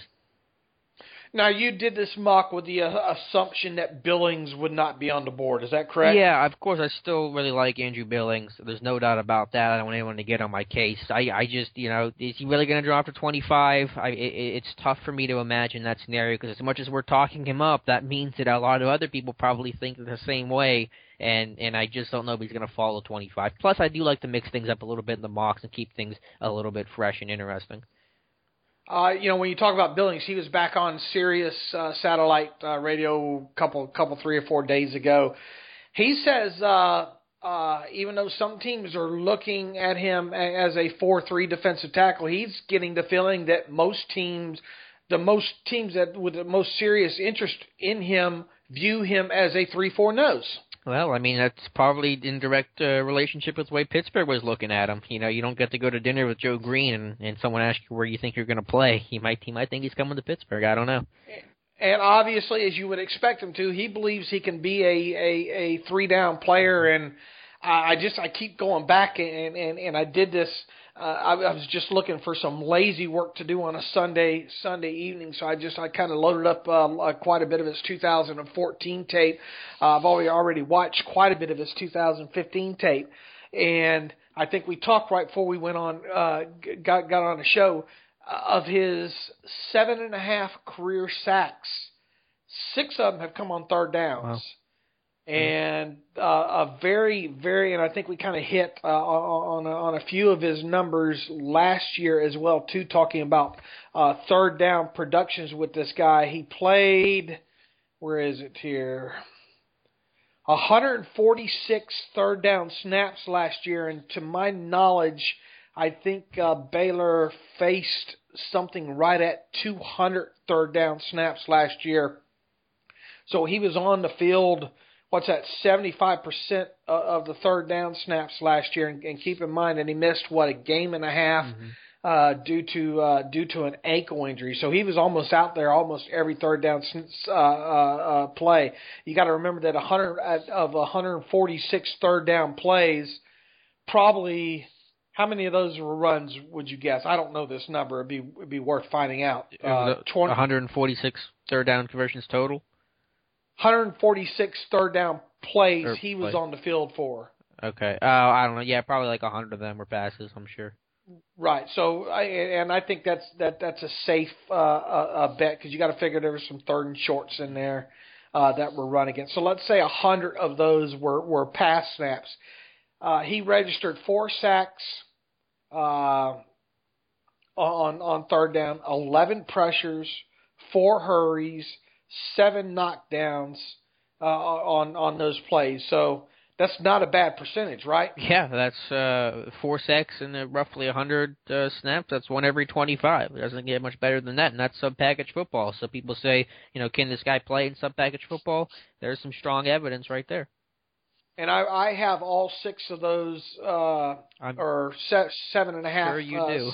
Now, you did this mock with the uh, assumption that Billings would not be on the board. Is that correct? Yeah, of course. I still really like Andrew Billings. There's no doubt about that. I don't want anyone to get on my case. I, I just, you know, is he really going to drop to twenty-five? I, it, it's tough for me to imagine that scenario because as much as we're talking him up, that means that a lot of other people probably think the same way, and, and I just don't know if he's going to fall to twenty-five. Plus, I do like to mix things up a little bit in the mocks and keep things a little bit fresh and interesting. Uh, you know, when you talk about Billings, he was back on Sirius uh, satellite uh, radio a couple, couple, three or four days ago. He says uh, uh, even though some teams are looking at him as a four three defensive tackle, he's getting the feeling that most teams, the most teams that with the most serious interest in him, view him as a three four nose. Well, I mean, that's probably in direct uh, relationship with the way Pittsburgh was looking at him. You know, you don't get to go to dinner with Joe Green and, and someone asks you where you think you're going to play. He might he might think he's coming to Pittsburgh. I don't know. And obviously, as you would expect him to, he believes he can be a, a, a three-down player. And I just I keep going back, and, and, and I did this. Uh, I, I was just looking for some lazy work to do on a Sunday Sunday evening, so I just I kind of loaded up uh, uh, quite a bit of his two thousand fourteen tape. Uh, I've already already watched quite a bit of his two thousand fifteen tape, and I think we talked right before we went on uh, got got on the show uh, of his seven and a half career sacks. Six of them have come on third downs. Wow. And uh, a very, very, and I think we kind of hit uh, on, on a few of his numbers last year as well, too, talking about uh, third down productions with this guy. He played, where is it here, one hundred forty-six third down snaps last year, and to my knowledge, I think uh, Baylor faced something right at two hundred third down snaps last year. So he was on the field, what's that, seventy-five percent of the third down snaps last year, and, and keep in mind that he missed, what, a game and a half mm-hmm. uh, due to uh, due to an ankle injury. So he was almost out there almost every third down uh, uh, play. You got to remember that one hundred of one hundred forty-six third down plays, probably How many of those runs would you guess? I don't know this number. It'd be it'd be worth finding out. Uh, twenty, one hundred forty-six third down conversions total. one hundred forty-six third down plays Or he was play. on the field for. Okay. Oh, I don't know. Yeah, probably like one hundred of them were passes, I'm sure. Right. So, I, and I think that's that that's a safe uh, uh, bet because you got to figure there was some third and shorts in there uh, that were run against. So let's say one hundred of those were, were pass snaps. Uh, he registered four sacks uh, on on third down, eleven pressures, four hurries, seven knockdowns uh, on on those plays. So that's not a bad percentage, right? Yeah, that's uh, four sacks and uh, roughly one hundred uh, snaps. That's one every twenty-five. It doesn't get much better than that, and that's sub-package football. So people say, you know, can this guy play in sub-package football? There's some strong evidence right there. And I, I have all six of those, uh, or se- seven and a half Sure you uh, do.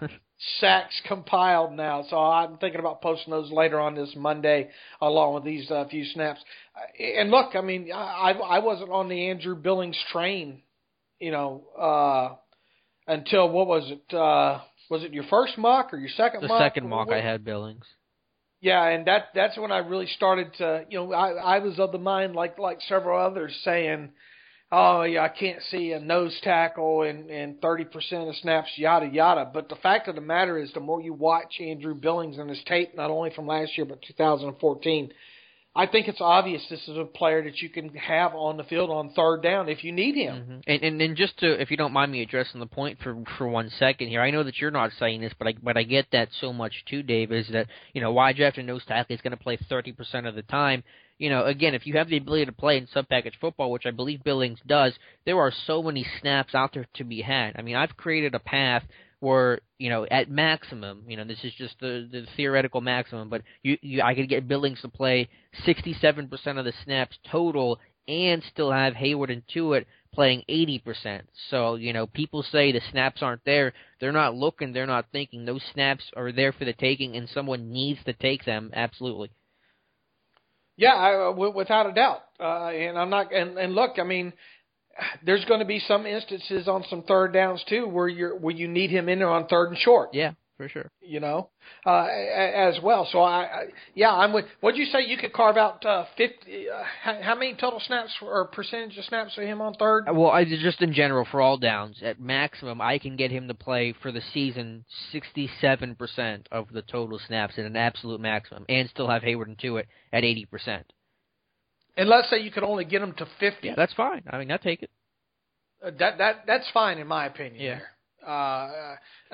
sacks compiled now. So I'm thinking about posting those later on this Monday along with these uh, few snaps. And look, I mean, I, I wasn't on the Andrew Billings train, you know, uh, until, what was it? Uh, was it your first mock or your second the mock? The second mock what? I had Billings. Yeah, and that that's when I really started to, you know, I, I was of the mind, like like several others, saying, oh, yeah, I can't see a nose tackle and, and thirty percent of snaps, yada, yada. But the fact of the matter is the more you watch Andrew Billings and his tape, not only from last year but two thousand fourteen, I think it's obvious this is a player that you can have on the field on third down if you need him. Mm-hmm. And, and and just to, if you don't mind me addressing the point for for one second here, I know that you're not saying this, but I but I get that so much too, Dave. Is that, you know, why draft a nose tackle? He's going to play thirty percent of the time. You know, again, if you have the ability to play in sub-package football, which I believe Billings does, there are so many snaps out there to be had. I mean, I've created a path where, you know, at maximum, you know, this is just the, the theoretical maximum, but you, you I could get Billings to play sixty-seven percent of the snaps total and still have Hayward and Tuitt playing eighty percent. So, you know, people say the snaps aren't there. They're not looking. They're not thinking. Those snaps are there for the taking, and someone needs to take them. Absolutely. Yeah, I, without a doubt. Uh, and I'm not. And, and look, I mean, there's going to be some instances on some third downs too where you're where you need him in there on third and short. Yeah, for sure. You know, uh, as well. So I, I, yeah, I'm with. What'd you say? You could carve out uh, fifty. Uh, how, how many total snaps or percentage of snaps for him on third? Well, I just in general for all downs at maximum, I can get him to play for the season sixty-seven percent of the total snaps at an absolute maximum, and still have Hayward and Tuitt at eighty percent. And let's say you could only get him to fifty. Yeah, that's fine. I mean, I'll take it. Uh, that that that's fine in my opinion. Yeah. There. Uh,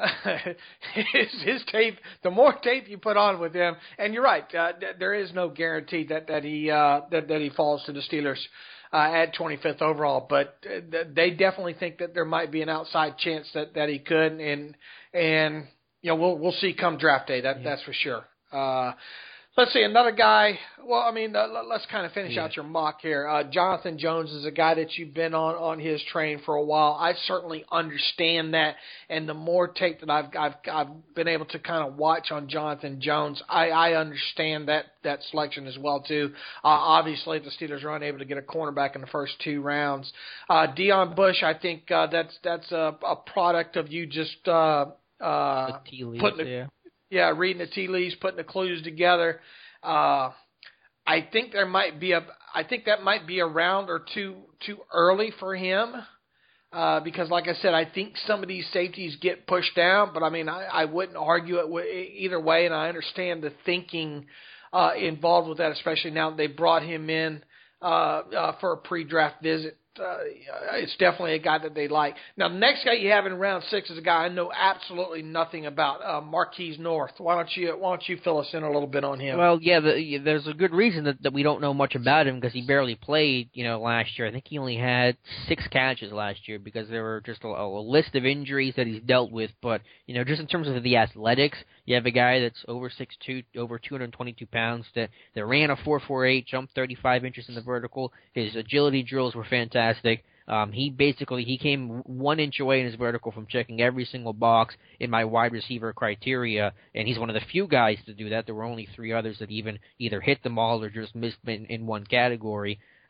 his, his tape, the more tape you put on with him, and you're right, uh, th- there is no guarantee that that he uh, that that he falls to the Steelers uh, at twenty-fifth overall, but uh, th- they definitely think that there might be an outside chance that, that he could, and and you know we'll we'll see come draft day. That yeah. That's for sure. Uh, Let's see, another guy, well, I mean, uh, let's kind of finish yeah. out your mock here. Uh, Jonathan Jones is a guy that you've been on, on his train for a while. I certainly understand that, and the more tape that I've I've, I've been able to kind of watch on Jonathan Jones, I, I understand that, that selection as well, too. Uh, obviously, the Steelers are unable to get a cornerback in the first two rounds. Uh, Deon Bush, I think uh, that's that's a, a product of you just uh, uh, the putting the, yeah. Yeah, reading the tea leaves, putting the clues together. Uh, I think there might be a. I think that might be a round or two too early for him, uh, because, like I said, I think some of these safeties get pushed down. But I mean, I, I wouldn't argue it w- either way, and I understand the thinking uh, involved with that, especially now that they brought him in uh, uh, for a pre-draft visit. Uh, it's definitely a guy that they like. Now, the next guy you have in round six is a guy I know absolutely nothing about, uh, Marquise North. Why don't you Why don't you fill us in a little bit on him? Well, yeah, the, there's a good reason that, that we don't know much about him because he barely played, you know, last year. I think he only had six catches last year because there were just a, a list of injuries that he's dealt with. But, you know, just in terms of the athletics, you have a guy that's over six two, over two hundred twenty-two pounds that, that ran a four four eight, jumped thirty-five inches in the vertical. His agility drills were fantastic. Um, he basically he came one inch away in his vertical from checking every single box in my wide receiver criteria, and he's one of the few guys to do that. There were only three others that even either hit them all or just missed in, in one category.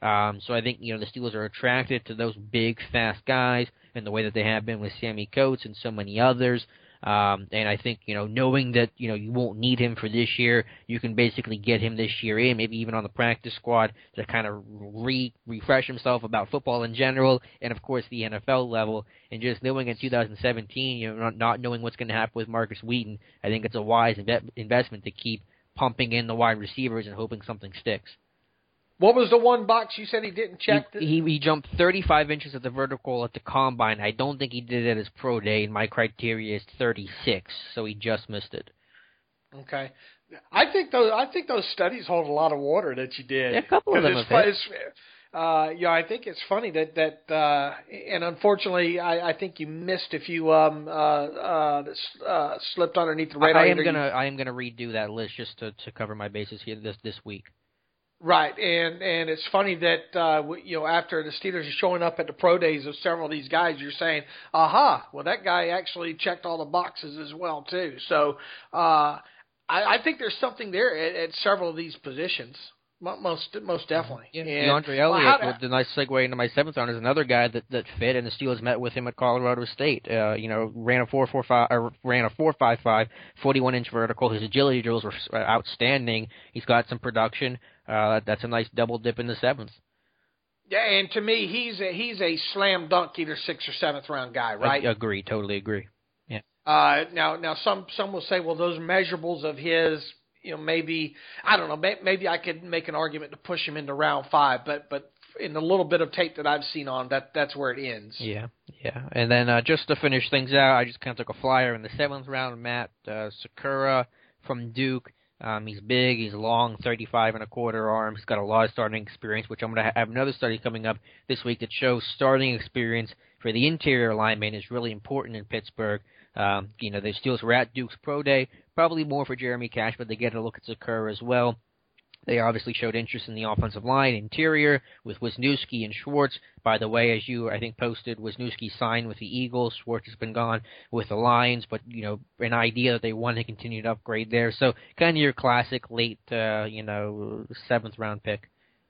Um, so I think, you know, the Steelers are attracted to those big, fast guys in the way that they have been with Sammy Coates and so many others. Um, and I think, you know, knowing that, you know, you won't need him for this year, you can basically get him this year in, maybe even on the practice squad to kind of re- refresh himself about football in general and, of course, the N F L level. And just knowing in two thousand seventeen, you know, not, not knowing what's going to happen with Marcus Wheaton, I think it's a wise inve- investment to keep pumping in the wide receivers and hoping something sticks. What was the one box you said he didn't check? He, he, he jumped thirty-five inches at the vertical at the combine. I don't think he did it at his pro day, and my criteria is thirty-six, so he just missed it. Okay, I think those I think those studies hold a lot of water that you did. Yeah, a couple of them it's, have hit. it's, uh, yeah, I think it's funny that that, uh, and unfortunately, I, I think you missed a few um uh uh, that, uh slipped underneath the radar. I am gonna I am gonna redo that list just to, to cover my bases here this this week. Right, and and it's funny that uh, you know after the Steelers are showing up at the pro days of several of these guys, you're saying, "Aha! Well, that guy actually checked all the boxes as well too." So uh, I, I think there's something there at, at several of these positions, most most definitely. Yeah, and, DeAndre Elliott, well, with the nice segue into my seventh round, is another guy that, that fit, and the Steelers met with him at Colorado State. Uh, you know, ran a four four five, or ran a four five five, forty-one inch vertical. His agility drills were outstanding. He's got some production. Uh, that's a nice double dip in the seventh. Yeah, and to me, he's a, he's a slam dunk, either sixth or seventh round guy, right? I agree, totally agree. Yeah. Uh, now, now some some will say, well, those measurables of his, you know, maybe I don't know, may, maybe I could make an argument to push him into round five, but but in the little bit of tape that I've seen on that, that's where it ends. Yeah, yeah. And then uh, just to finish things out, I just kind of took a flyer in the seventh round. Matt uh, Sakura from Duke. Um, he's big, he's long, thirty-five and a quarter arms. He's got a lot of starting experience, which I'm going to have another study coming up this week that shows starting experience for the interior lineman is really important in Pittsburgh. Um, you know, the Steelers were at Duke's Pro Day, probably more for Jeremy Cash, but they get a look at Sakura as well. They obviously showed interest in the offensive line, interior, with Wisniewski and Schwartz. By the way, as you, I think, posted, Wisniewski signed with the Eagles. Schwartz has been gone with the Lions, but, you know, an idea that they want to continue to upgrade there. So kind of your classic late, uh, you know, seventh-round pick.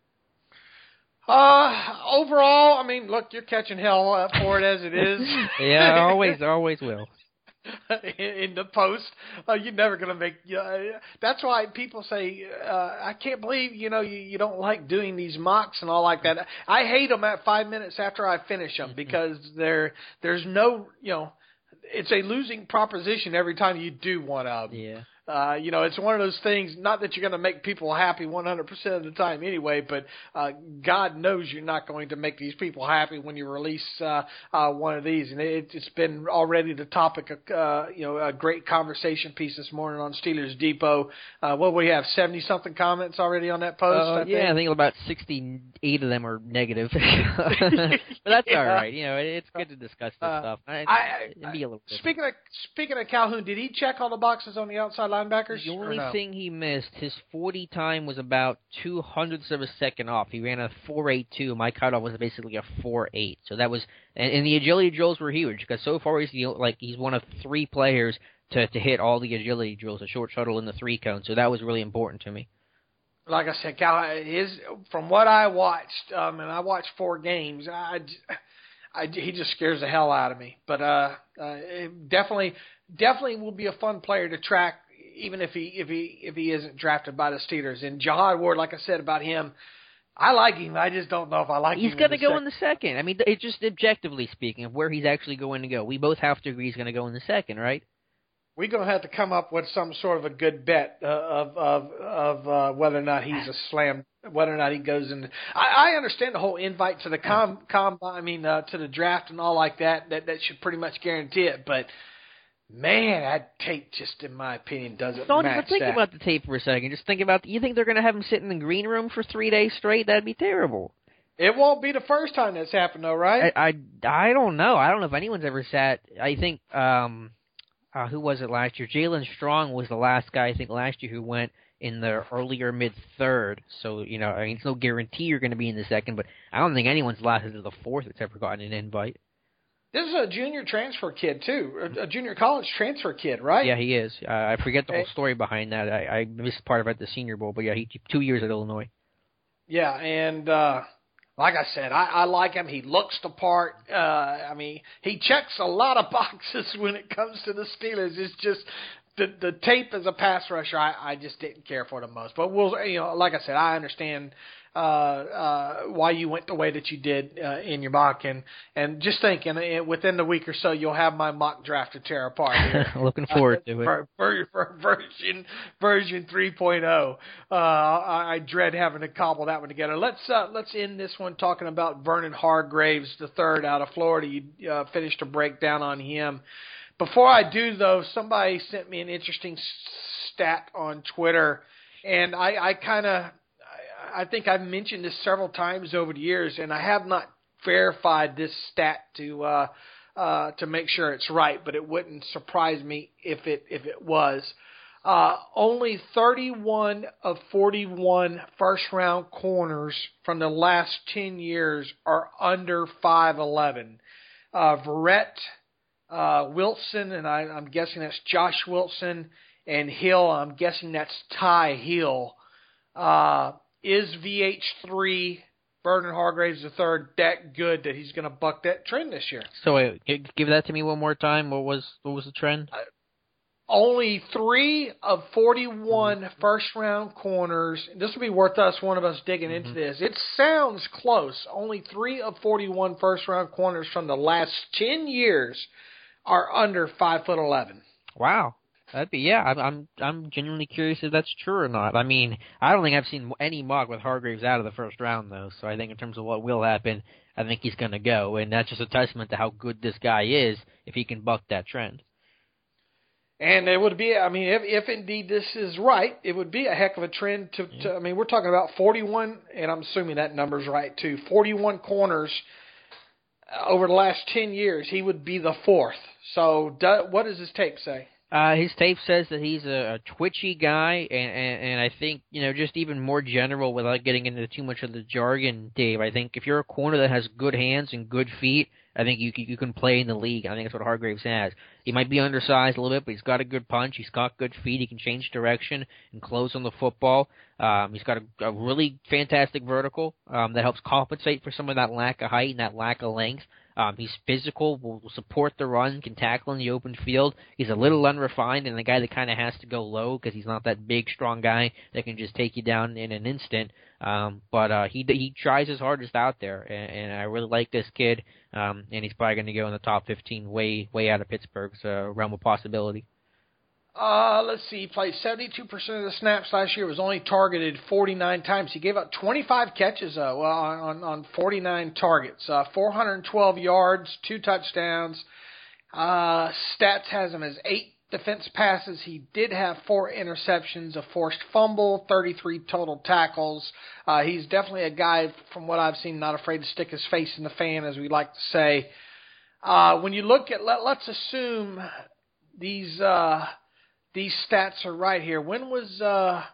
Uh, overall, I mean, look, you're catching hell uh, for it as it is. Yeah, always, always will. In the post, uh, you're never going to make. Uh, that's why people say, uh, "I can't believe you know you, you don't like doing these mocks and all like that." I hate them at five minutes after I finish them because there there's no you know it's a losing proposition every time you do one of them. Yeah. Uh, you know, it's one of those things, not that you're going to make people happy one hundred percent of the time anyway, but uh, God knows you're not going to make these people happy when you release uh, uh, one of these. And it, it's been already the topic of, uh, you know, a great conversation piece this morning on Steelers Depot. Uh, what we have, seventy-something comments already on that post? Uh, I yeah, think? I think about sixty-eight of them are negative. But that's yeah. all right. You know, it, it's good to discuss this uh, stuff. I, I, be a little bit. Speaking of, speaking of Calhoun, did he check all the boxes on the outside linebackers? The only no? thing he missed, his forty time was about two hundredths of a second off. He ran a four eight two. My cutoff was basically a four eight. So that was, and, and the agility drills were huge because so far he's the, like he's one of three players to to hit all the agility drills, a short shuttle and the three cone. So that was really important to me. Like I said, Cal, his from what I watched, um, and I watched four games, I, I, he just scares the hell out of me. But uh, uh, definitely, definitely will be a fun player to track, even if he if he if he isn't drafted by the Steelers. And Jihad Ward, like I said about him, I like him. I just don't know if I like he's him. He's going to go sec- in the second. I mean, it's just objectively speaking of where he's actually going to go. We both have to agree he's going to go in the second, right? We're going to have to come up with some sort of a good bet uh, of of of uh, whether or not he's a slam, whether or not he goes in. I, I understand the whole invite to the com, com I mean uh, to the draft and all like that. That that should pretty much guarantee it. But man, that tape just, in my opinion, doesn't Don't match even think that. about the tape for a second. Just think about. You think they're going to have him sit in the green room for three days straight? That'd be terrible. It won't be the first time that's happened, though, right? I I, I don't know. I don't know if anyone's ever sat. I think. um Uh, who was it last year? Jalen Strong was the last guy, I think, last year who went in the earlier mid-third. So, you know, I mean, it's no guarantee you're going to be in the second, but I don't think anyone's lasted to the fourth that's ever gotten an invite. This is a junior transfer kid, too, a, a junior college transfer kid, right? Yeah, he is. Uh, I forget the hey. whole story behind that. I, I missed part of it at the Senior Bowl, but yeah, he two years at Illinois. Yeah, and uh, like I said, I, I like him. He looks the part. Uh, I mean, he checks a lot of boxes when it comes to the Steelers. It's just the the tape as a pass rusher, I, I just didn't care for the most. But we'll, you know, like I said, I understand uh, uh, why you went the way that you did uh, in your mock, and and just thinking uh, within the week or so you'll have my mock draft to tear apart here. Looking forward to it. For, for, for version version three point oh. Uh, I, I dread having to cobble that one together. Let's uh, let's end this one talking about Vernon Hargreaves the third out of Florida. You uh, finished a breakdown on him. Before I do, though, somebody sent me an interesting stat on Twitter, and I, I kind of, I, I think I've mentioned this several times over the years, and I have not verified this stat to uh, uh, to make sure it's right, but it wouldn't surprise me if it if it was. Uh, only thirty-one of forty-one first-round corners from the last ten years are under five eleven. Uh, Verrett, Uh, Wilson, and I, I'm guessing that's Josh Wilson, and Hill, I'm guessing that's Ty Hill. Uh, is V H three, Vernon Hargreaves the third, that good that he's going to buck that trend this year? So wait, give that to me one more time. What was what was the trend? Uh, only three of forty-one mm-hmm. first-round corners. This will be worth us, one of us, digging mm-hmm. into this. It sounds close. Only three of forty-one first-round corners from the last ten years are under five foot eleven. Wow, that'd be yeah. I'm I'm I'm genuinely curious if that's true or not. I mean, I don't think I've seen any mock with Hargreaves out of the first round though. So I think in terms of what will happen, I think he's going to go, and that's just a testament to how good this guy is if he can buck that trend. And it would be, I mean, if if indeed this is right, it would be a heck of a trend to. Yeah. to I mean, we're talking about forty-one, and I'm assuming that number's right too. forty-one corners over the last ten years, he would be the fourth. So do, what does his tape say? Uh, his tape says that he's a, a twitchy guy, and, and, and I think, you know, just even more general without getting into too much of the jargon, Dave, I think if you're a corner that has good hands and good feet, I think you you can play in the league. I think that's what Hargreaves has. He might be undersized a little bit, but he's got a good punch. He's got good feet. He can change direction and close on the football. Um, he's got a, a really fantastic vertical um, that helps compensate for some of that lack of height and that lack of length. Um, he's physical, will, will support the run, can tackle in the open field. He's a little unrefined and a guy that kind of has to go low because he's not that big, strong guy that can just take you down in an instant. Um, but uh, he he tries his hardest out there, and, and I really like this kid. Um, and he's probably going to go in the top fifteen, way way out of Pittsburgh's uh, realm of possibility. Uh, let's see. He played seventy-two percent of the snaps last year. Was only targeted forty-nine times. He gave up twenty-five catches uh, well, on, on forty-nine targets. Uh, four hundred twelve yards, two touchdowns. Uh, stats has him as eight defense passes. He did have four interceptions, a forced fumble, thirty-three total tackles. Uh, he's definitely a guy, from what I've seen, not afraid to stick his face in the fan, as we like to say. Uh, when you look at, let, let's assume these uh, these stats are right here. When was uh,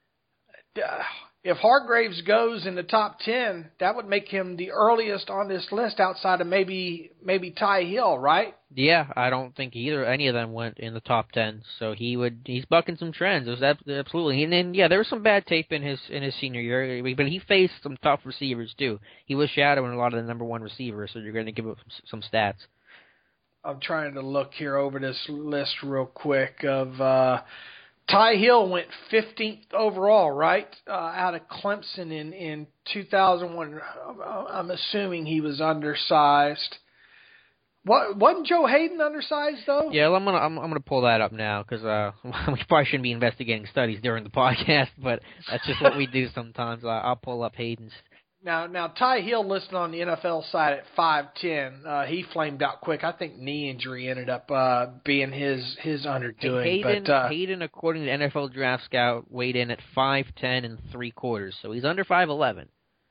if Hargreaves goes in the top ten, that would make him the earliest on this list outside of maybe maybe Ty Hill, right? Yeah, I don't think either any of them went in the top ten. So he would he's bucking some trends. It was absolutely. And then yeah, there was some bad tape in his in his senior year, but he faced some tough receivers too. He was shadowing a lot of the number one receivers, so you're going to give him some stats. I'm trying to look here over this list real quick of uh, Ty Hill went fifteenth overall, right, uh, out of Clemson in, in two thousand one. I'm assuming he was undersized. What, wasn't Joe Hayden undersized though? Yeah, well, I'm gonna I'm, I'm gonna pull that up now because uh, we probably shouldn't be investigating studies during the podcast, but that's just what we do sometimes. I, I'll pull up Hayden's. Now, now Ty Hill listed on the N F L side at five ten. Uh, he flamed out quick. I think knee injury ended up uh, being his his underdoing. Hayden, but, uh, Hayden, according to the N F L Draft Scout, weighed in at five ten and three quarters, so he's under five eleven.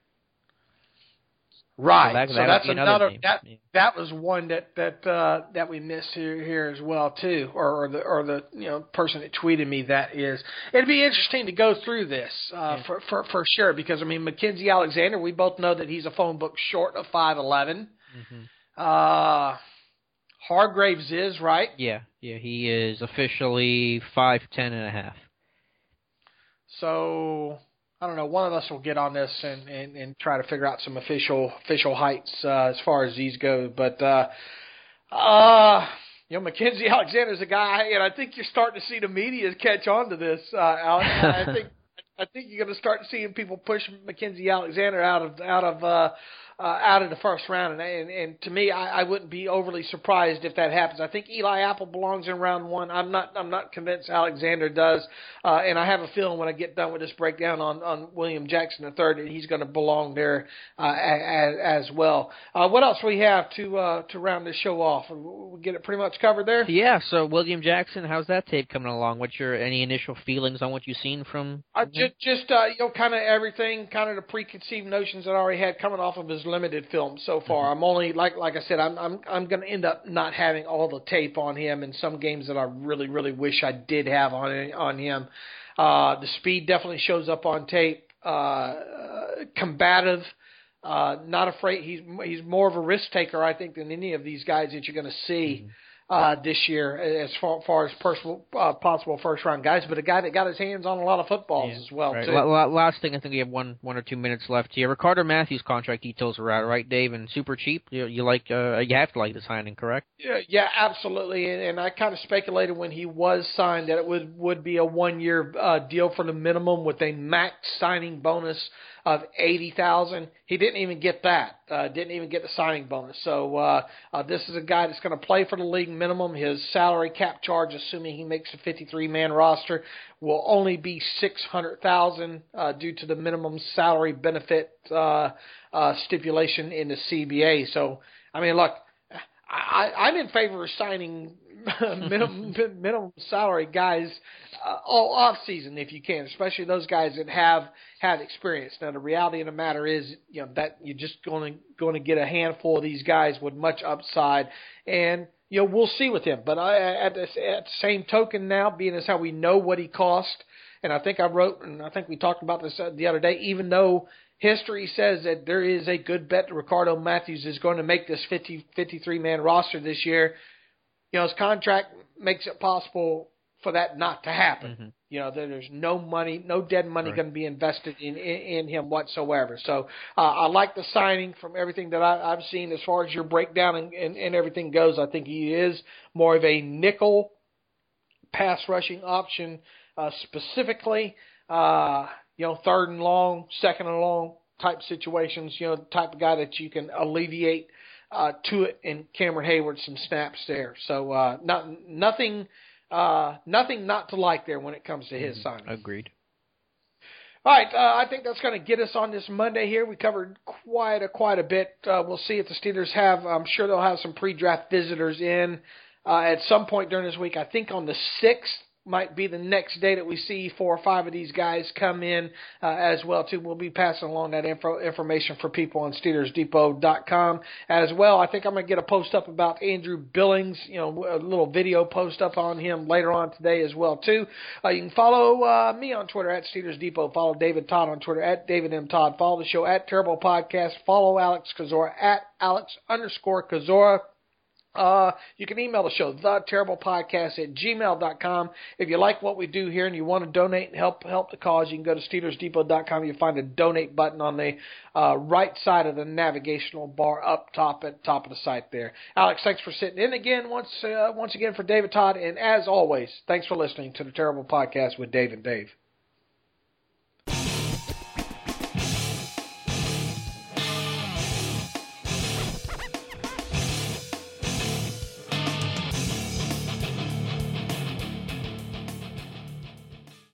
Right. So, that, so that's another, another that yeah. that was one that that uh, that we missed here, here as well too, or, or the or the you know person that tweeted me that is. It'd be interesting to go through this uh, yeah. for, for for sure because I mean Mackenzie Alexander, we both know that he's a phone book short of five eleven. Mm-hmm. Uh, Hargreaves is right. Yeah, yeah, he is officially five ten and a half. So. I don't know, one of us will get on this and, and, and try to figure out some official official heights uh, as far as these go. But, uh, uh, you know, Mackenzie Alexander's a guy, and I think you're starting to see the media catch on to this, uh, Alex. I think I think you're going to start seeing people push Mackenzie Alexander out of out of uh, uh, out of the first round, and and, and to me, I, I wouldn't be overly surprised if that happens. I think Eli Apple belongs in round one. I'm not I'm not convinced Alexander does, uh, and I have a feeling when I get done with this breakdown on, on William Jackson the third that he's going to belong there uh, as, as well. Uh, what else we have to uh, to round this show off? We get it pretty much covered there. Yeah. So William Jackson, how's that tape coming along? What's your any initial feelings on what you've seen from? I just just uh, you know, kind of everything, kind of the preconceived notions that I already had coming off of his limited film so far. I'm only like like I said, I'm I'm I'm going to end up not having all the tape on him in some games that I really really wish I did have on on him. Uh, the speed definitely shows up on tape. Uh, combative, uh, not afraid. He's he's more of a risk taker, I think, than any of these guys that you're going to see. Mm-hmm. Uh, this year, as far, far as personal, uh, possible first-round guys, but a guy that got his hands on a lot of footballs yeah, as well, right. too. L- last thing, I think we have one one or two minutes left here. Ricardo Matthews' contract details are out, right, Dave? And super cheap. You, you like? Uh, you have to like the signing, correct? Yeah, yeah, absolutely. And, and I kind of speculated when he was signed that it would, would be a one-year uh, deal for the minimum with a max signing bonus of eighty thousand dollars. He didn't even get that. Uh, didn't even get the signing bonus. So uh, uh, this is a guy that's going to play for the league minimum. His salary cap charge, assuming he makes a fifty-three man roster, will only be six hundred thousand dollars uh, due to the minimum salary benefit uh, uh, stipulation in the C B A. So, I mean, look, I, I'm in favor of signing minimum minimum salary guys uh, all off season if you can, especially those guys that have had experience. Now the reality of the matter is, you know, that you're just going to going to get a handful of these guys with much upside, and you know we'll see with him. But I, at, the, at the same token, now being as how we know what he cost, and I think I wrote and I think we talked about this the other day, even though history says that there is a good bet that Ricardo Matthews is going to make this fifty, fifty-three man roster this year. You know, his contract makes it possible for that not to happen. Mm-hmm. You know, there's no money, no dead money right. going to be invested in, in, in him whatsoever. So uh, I like the signing from everything that I, I've seen as far as your breakdown and, and, and everything goes. I think he is more of a nickel pass rushing option uh, specifically. Uh, you know, third and long, second and long type situations, you know, the type of guy that you can alleviate uh, to it in Cameron Hayward some snaps there. So uh, not, nothing uh, nothing not to like there when it comes to his signing. Agreed. All right, uh, I think that's going to get us on this Monday here. We covered quite a, quite a bit. Uh, we'll see if the Steelers have, I'm sure they'll have some pre-draft visitors in uh, at some point during this week. I think on the sixth might be the next day that we see four or five of these guys come in uh, as well, too. We'll be passing along that info, information for people on Steelers Depot dot com as well. I think I'm going to get a post up about Andrew Billings, you know, a little video post up on him later on today as well, too. Uh, you can follow uh, me on Twitter at Steelers Depot. Follow David Todd on Twitter at David M. Todd. Follow the show at Terrible Podcast. Follow Alex Kozora at Alex underscore Kozora. Uh, you can email the show, the terrible podcast at gmail dot com. If you like what we do here and you want to donate and help help the cause, you can go to Steelers Depot dot com. You'll find a donate button on the uh, right side of the navigational bar up top at the top of the site there. Alex, thanks for sitting in again once uh, once again for David Todd. And as always, thanks for listening to the Terrible Podcast with Dave and Dave.